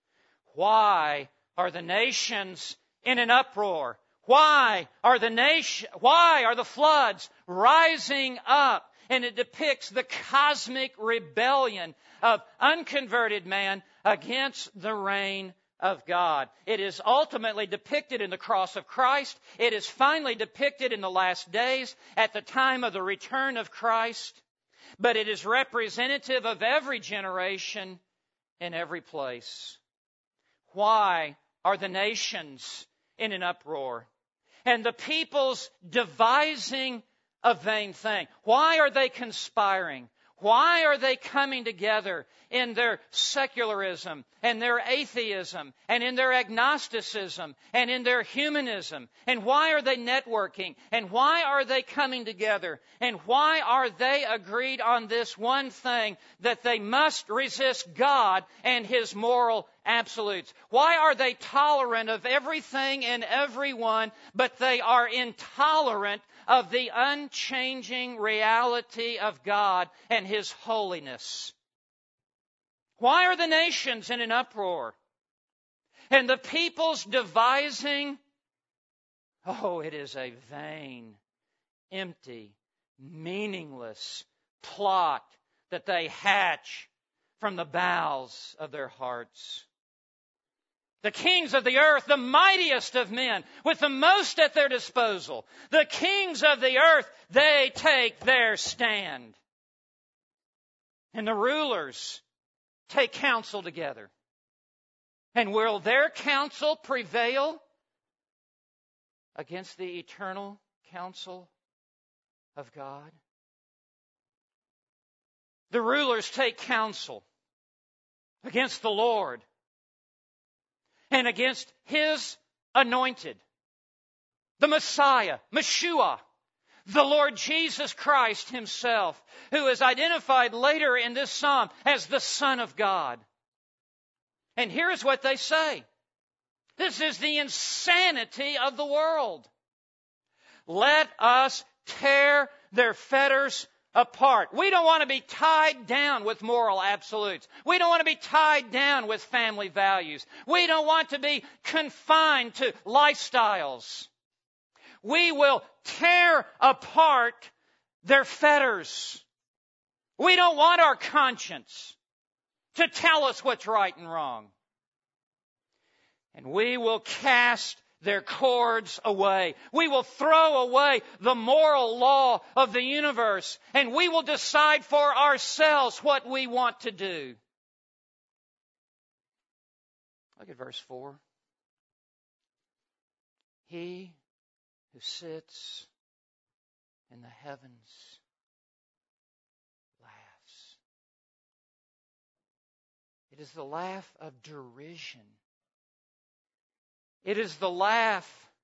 Why are the nations in an uproar? Why are the floods rising up? And it depicts the cosmic rebellion of unconverted man against the reign of God. It is ultimately depicted in the cross of Christ. It is finally depicted in the last days at the time of the return of Christ. But it is representative of every generation in every place. Why are the nations in an uproar? And the peoples devising a vain thing. Why are they conspiring? Why are they coming together in their secularism and their atheism and in their agnosticism and in their humanism? And why are they networking? And why are they coming together? And why are they agreed on this one thing, that they must resist God and His moral absolutes? Why are they tolerant of everything and everyone, but they are intolerant of the unchanging reality of God and His holiness? Why are the nations in an uproar? And the peoples devising? Oh, it is a vain, empty, meaningless plot that they hatch from the bowels of their hearts. The kings of the earth, the mightiest of men, with the most at their disposal, the kings of the earth, they take their stand. And the rulers take counsel together. And will their counsel prevail against the eternal counsel of God? The rulers take counsel against the Lord and against His anointed, the Messiah, Meshua, the Lord Jesus Christ Himself, who is identified later in this psalm as the Son of God. And here's what they say. This is the insanity of the world. Let us tear their fetters apart. We don't want to be tied down with moral absolutes. We don't want to be tied down with family values. We don't want to be confined to lifestyles. We will tear apart their fetters. We don't want our conscience to tell us what's right and wrong. And we will cast their cords away. We will throw away the moral law of the universe, and we will decide for ourselves what we want to do. Look at verse 4. He who sits in the heavens laughs. It is the laugh of derision. It is the laugh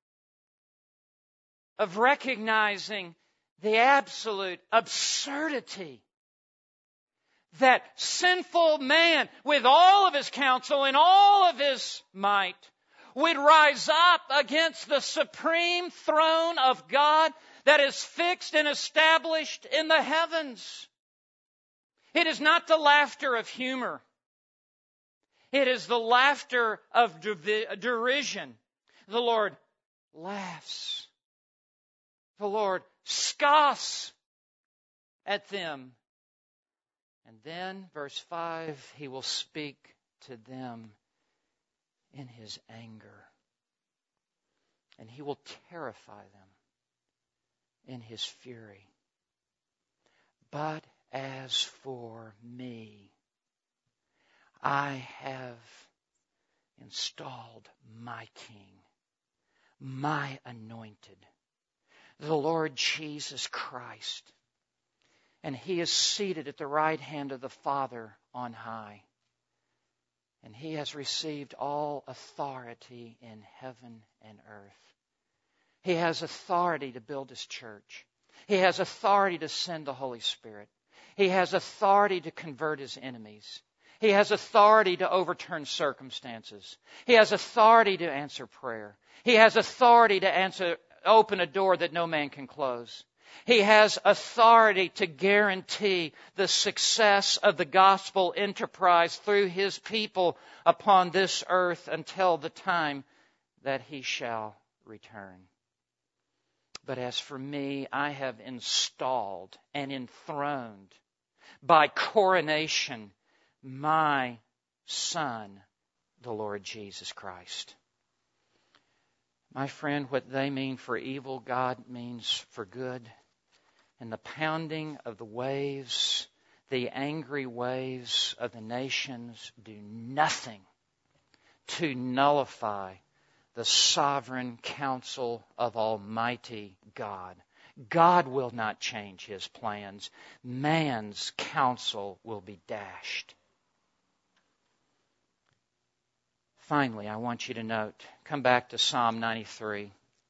of recognizing the absolute absurdity that sinful man, with all of his counsel and all of his might, would rise up against the supreme throne of God that is fixed and established in the heavens. It is not the laughter of humor. It is the laughter of derision. The Lord laughs. The Lord scoffs at them. And then, verse 5, He will speak to them in His anger. And He will terrify them in His fury. But as for me, I have installed my King, my anointed, the Lord Jesus Christ. And He is seated at the right hand of the Father on high. And He has received all authority in heaven and earth. He has authority to build His church. He has authority to send the Holy Spirit. He has authority to convert His enemies. He has authority to overturn circumstances. He has authority to answer prayer. He has authority to open a door that no man can close. He has authority to guarantee the success of the gospel enterprise through His people upon this earth until the time that He shall return. But as for me, I have installed and enthroned by coronation my Son, the Lord Jesus Christ. My friend, what they mean for evil, God means for good. And the pounding of the waves, the angry waves of the nations do nothing to nullify the sovereign counsel of Almighty God. God will not change His plans. Man's counsel will be dashed. Finally, I want you to note, come back to Psalm 93.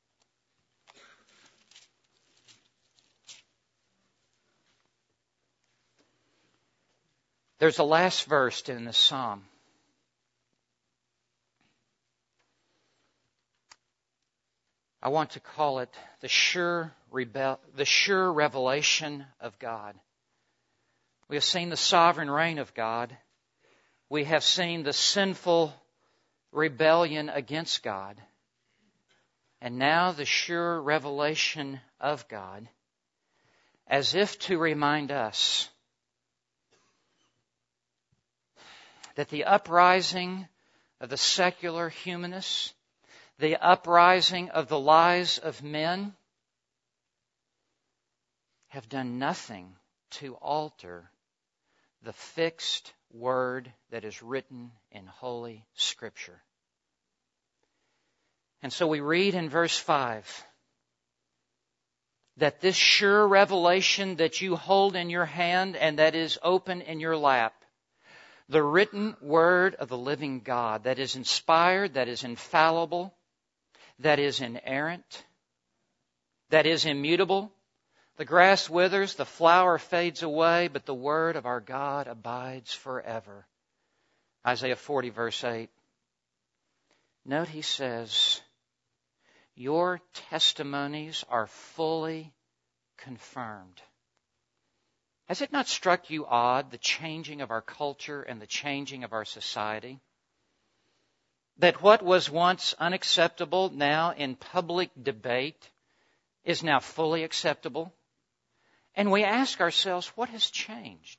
There's a last verse in the psalm. I want to call it the sure revelation of God. We have seen the sovereign reign of God. We have seen the sinful rebellion against God. And now the sure revelation of God, as if to remind us that the uprising of the secular humanists, the uprising of the lies of men, have done nothing to alter the fixed word that is written in Holy Scripture. And so we read in verse 5 that this sure revelation that you hold in your hand and that is open in your lap, the written word of the living God that is inspired, that is infallible, that is inerrant, that is immutable. The grass withers, the flower fades away, but the word of our God abides forever. Isaiah 40, verse 8. Note he says, your testimonies are fully confirmed. Has it not struck you odd, the changing of our culture and the changing of our society? That what was once unacceptable now in public debate is now fully acceptable? And we ask ourselves, what has changed?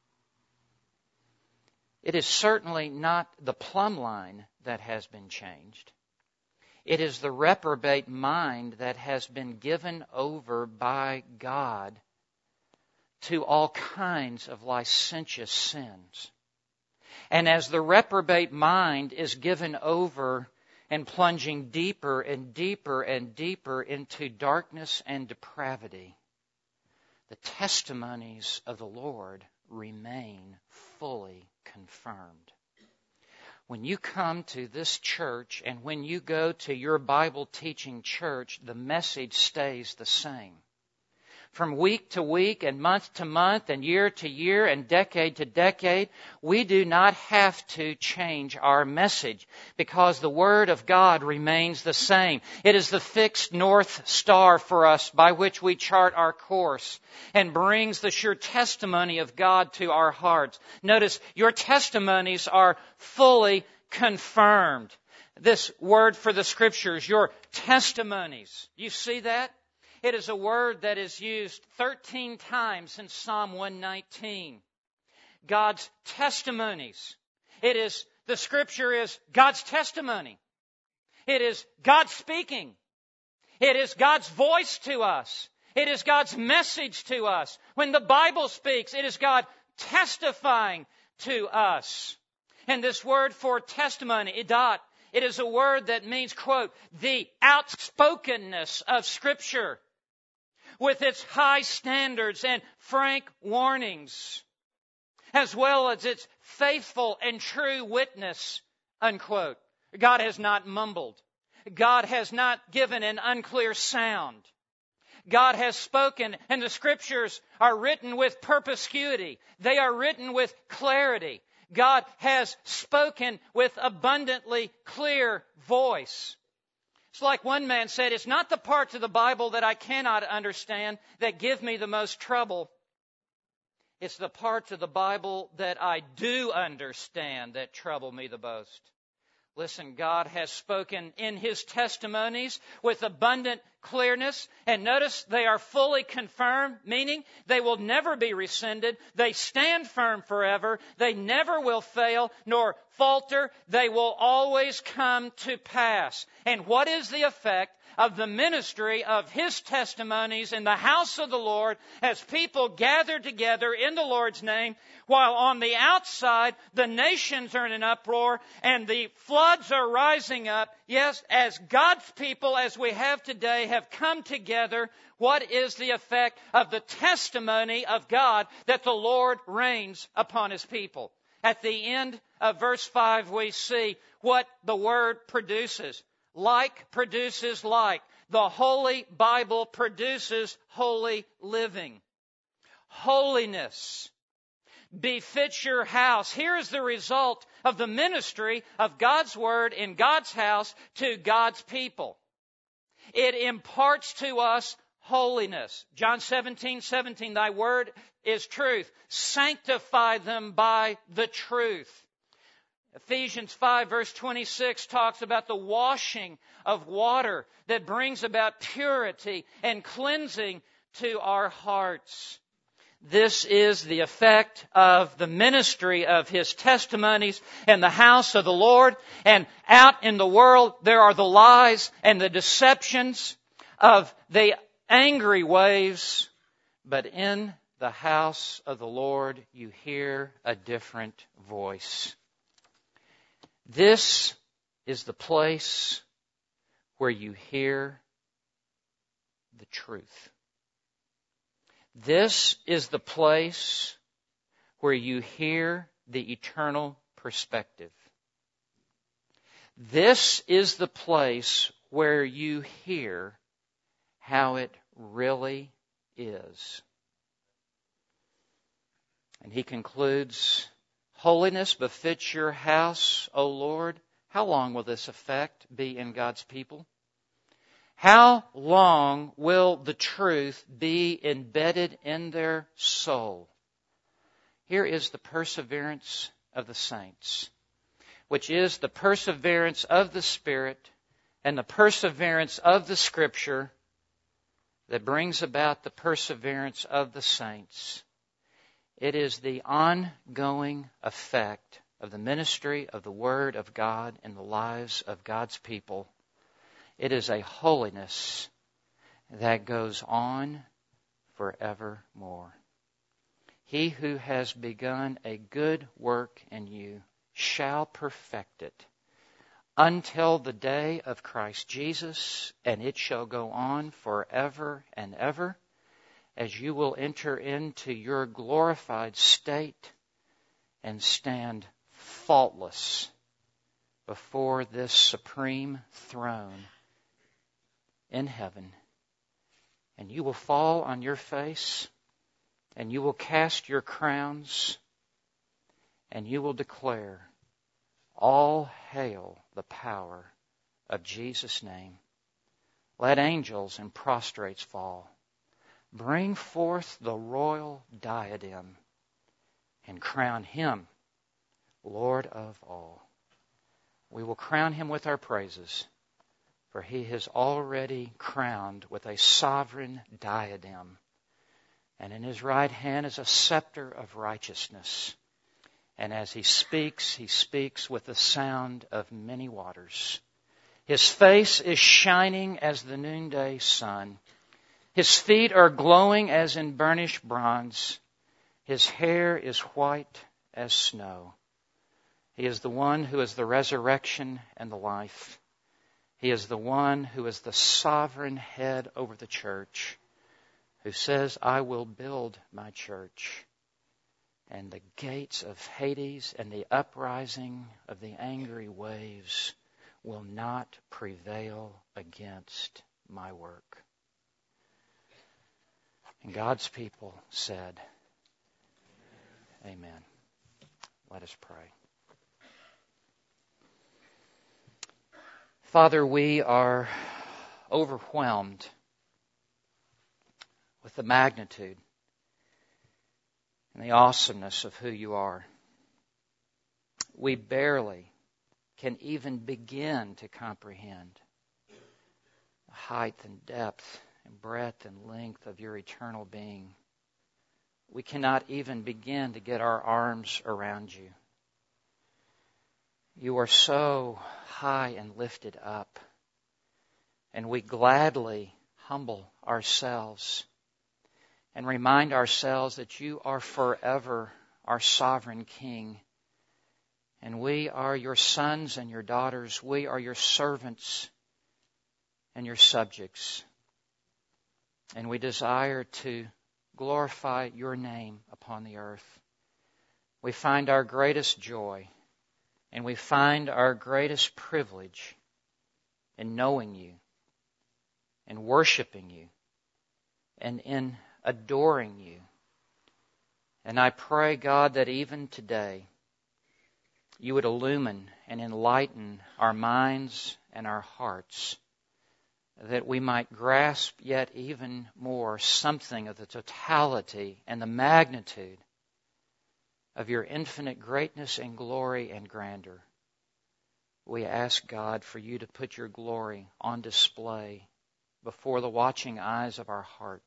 It is certainly not the plumb line that has been changed. It is the reprobate mind that has been given over by God to all kinds of licentious sins. And as the reprobate mind is given over and plunging deeper and deeper and deeper into darkness and depravity, the testimonies of the Lord remain fully confirmed. When you come to this church and when you go to your Bible teaching church, the message stays the same. From week to week and month to month and year to year and decade to decade, we do not have to change our message because the Word of God remains the same. It is the fixed north star for us by which we chart our course and brings the sure testimony of God to our hearts. Notice, your testimonies are fully confirmed. This word for the Scriptures, your testimonies. You see that? It is a word that is used 13 times in Psalm 119. God's testimonies. It is The Scripture is God's testimony. It is God speaking. It is God's voice to us. It is God's message to us. When the Bible speaks, it is God testifying to us. And this word for testimony, idat, it is a word that means, quote, the outspokenness of Scripture with its high standards and frank warnings, as well as its faithful and true witness, unquote. God has not mumbled. God has not given an unclear sound. God has spoken, and the Scriptures are written with perspicuity. They are written with clarity. God has spoken with abundantly clear voice. It's like one man said, it's not the parts of the Bible that I cannot understand that give me the most trouble. It's the parts of the Bible that I do understand that trouble me the most. Listen, God has spoken in His testimonies with abundant clearness. And notice they are fully confirmed, meaning they will never be rescinded. They stand firm forever. They never will fail nor falter. They will always come to pass. And what is the effect of the ministry of His testimonies in the house of the Lord as people gather together in the Lord's name, while on the outside the nations are in an uproar and the floods are rising up? Yes, as God's people, as we have today, have come together, what is the effect of the testimony of God that the Lord reigns upon His people? At the end of verse 5, we see what the Word produces. Like produces like. The Holy Bible produces holy living. Holiness befits your house. Here is the result of the ministry of God's Word in God's house to God's people. It imparts to us holiness. John 17:17, Thy Word is truth. Sanctify them by the truth. Ephesians 5 verse 26 talks about the washing of water that brings about purity and cleansing to our hearts. This is the effect of the ministry of His testimonies in the house of the Lord. And out in the world, there are the lies and the deceptions of the angry waves. But in the house of the Lord, you hear a different voice. This is the place where you hear the truth. This is the place where you hear the eternal perspective. This is the place where you hear how it really is. And he concludes, holiness befits your house, O Lord. How long will this effect be in God's people? How long will the truth be embedded in their soul? Here is the perseverance of the saints, which is the perseverance of the Spirit and the perseverance of the Scripture that brings about the perseverance of the saints. It is the ongoing effect of the ministry of the Word of God in the lives of God's people. It is a holiness that goes on forevermore. He who has begun a good work in you shall perfect it until the day of Christ Jesus, and it shall go on forever and ever, as you will enter into your glorified state and stand faultless before this supreme throne in heaven. And you will fall on your face, and you will cast your crowns, and you will declare, all hail the power of Jesus' name. Let angels and prostrates fall. Bring forth the royal diadem and crown Him Lord of all. We will crown Him with our praises, for He has already crowned with a sovereign diadem, and in His right hand is a scepter of righteousness. And as He speaks with the sound of many waters. His face is shining as the noonday sun. His feet are glowing as in burnished bronze. His hair is white as snow. He is the one who is the resurrection and the life. He is the one who is the sovereign head over the church, who says, I will build my church, and the gates of Hades and the uprising of the angry waves will not prevail against my work. And God's people said, Amen. Let us pray. Father, we are overwhelmed with the magnitude and the awesomeness of who you are. We barely can even begin to comprehend the height and depth and breadth and length of your eternal being. We cannot even begin to get our arms around you. You are so high and lifted up, and we gladly humble ourselves and remind ourselves that you are forever our sovereign King, and we are your sons and your daughters. We are your servants and your subjects, and we desire to glorify your name upon the earth. We find our greatest joy and we find our greatest privilege in knowing you, in worshiping you, and in adoring you. And I pray, God, that even today you would illumine and enlighten our minds and our hearts, that we might grasp yet even more something of the totality and the magnitude of your infinite greatness and glory and grandeur. We ask, God, for you to put your glory on display before the watching eyes of our heart.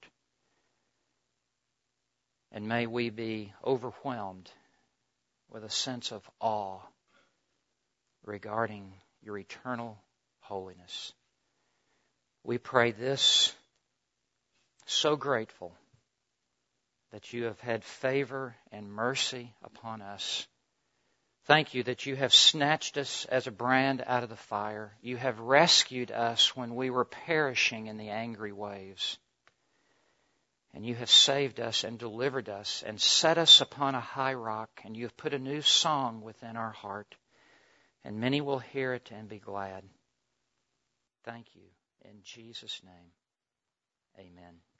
And may we be overwhelmed with a sense of awe regarding your eternal holiness. We pray this, so grateful that you have had favor and mercy upon us. Thank you that you have snatched us as a brand out of the fire. You have rescued us when we were perishing in the angry waves. And you have saved us and delivered us and set us upon a high rock, and you have put a new song within our heart, and many will hear it and be glad. Thank you. In Jesus' name, amen.